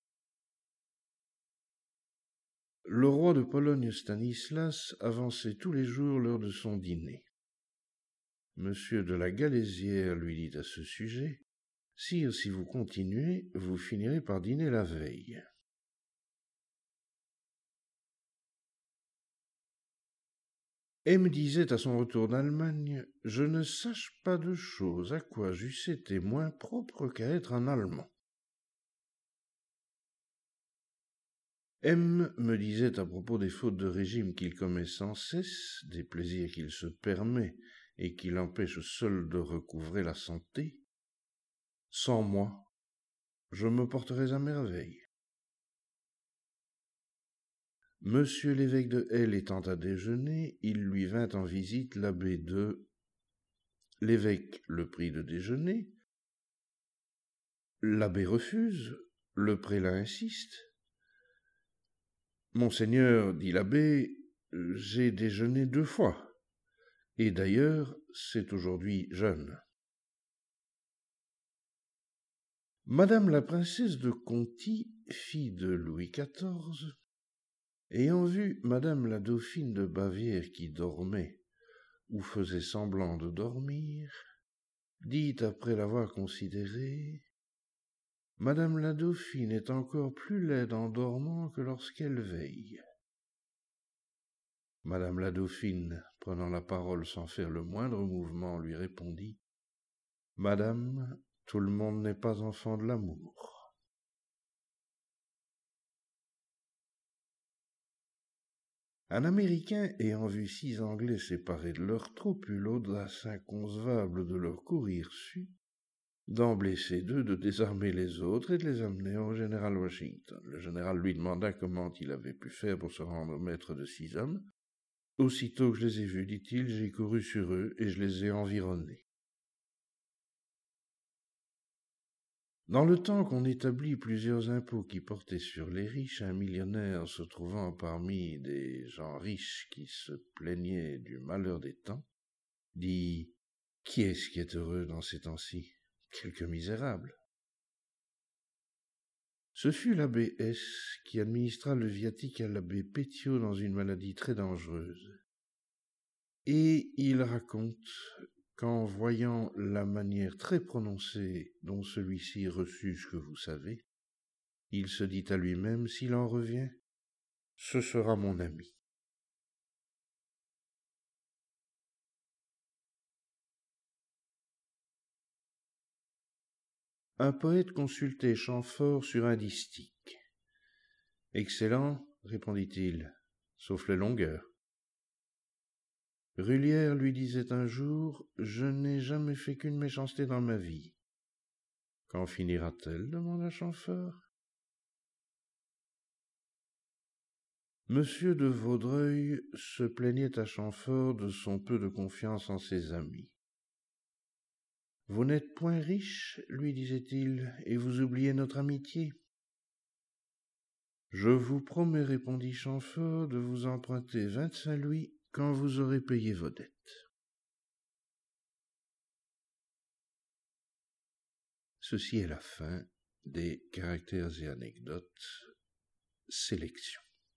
Le roi de Pologne Stanislas avançait tous les jours l'heure de son dîner. Monsieur de la Galésière lui dit à ce sujet « Sire, si vous continuez, vous finirez par dîner la veille. » M disait à son retour d'Allemagne « Je ne sache pas de chose à quoi j'eusse été moins propre qu'à être un Allemand. » M me disait à propos des fautes de régime qu'il commet sans cesse, des plaisirs qu'il se permet et qui l'empêchent seul de recouvrer la santé. « Sans moi, je me porterais à merveille. » Monsieur l'évêque de L étant à déjeuner, il lui vint en visite l'abbé de... L'évêque le prie de déjeuner. L'abbé refuse, le prélat insiste. « Monseigneur, dit l'abbé, j'ai déjeuné 2 fois, et d'ailleurs, c'est aujourd'hui jeûne. » Madame la princesse de Conti, fille de Louis XIV, ayant vu Madame la dauphine de Bavière qui dormait ou faisait semblant de dormir, dit après l'avoir considérée « Madame la dauphine est encore plus laide en dormant que lorsqu'elle veille. » Madame la dauphine, prenant la parole sans faire le moindre mouvement, lui répondit « Madame, tout le monde n'est pas enfant de l'amour. » Un Américain, ayant vu 6 Anglais séparés de leur troupe, eut l'audace inconcevable de leur courir dessus, d'en blesser 2, de désarmer les autres et de les amener au général Washington. Le général lui demanda comment il avait pu faire pour se rendre maître de 6 hommes. « Aussitôt que je les ai vus, dit-il, j'ai couru sur eux et je les ai environnés. » Dans le temps qu'on établit plusieurs impôts qui portaient sur les riches, un millionnaire se trouvant parmi des gens riches qui se plaignaient du malheur des temps, dit « Qui est-ce qui est heureux dans ces temps-ci ? Quelques misérables. » Ce fut l'abbé S. qui administra le viatique à l'abbé Pétiot dans une maladie très dangereuse. Et il raconte qu'en voyant la manière très prononcée dont celui-ci reçut ce que vous savez, il se dit à lui-même, s'il en revient, Ce sera mon ami. Un poète consultait Chamfort sur un distique. « Excellent, répondit-il, sauf les longueurs. » Rulhière lui disait un jour : « Je n'ai jamais fait qu'une méchanceté dans ma vie. » « Quand finira-t-elle ? demanda Chamfort. Monsieur de Vaudreuil se plaignait à Chamfort de son peu de confiance en ses amis. « Vous n'êtes point riche, lui disait-il, et vous oubliez notre amitié. »« Je vous promets, répondit Chamfort, de vous emprunter 25 louis quand vous aurez payé vos dettes. » Ceci est la fin des caractères et anecdotes, sélection.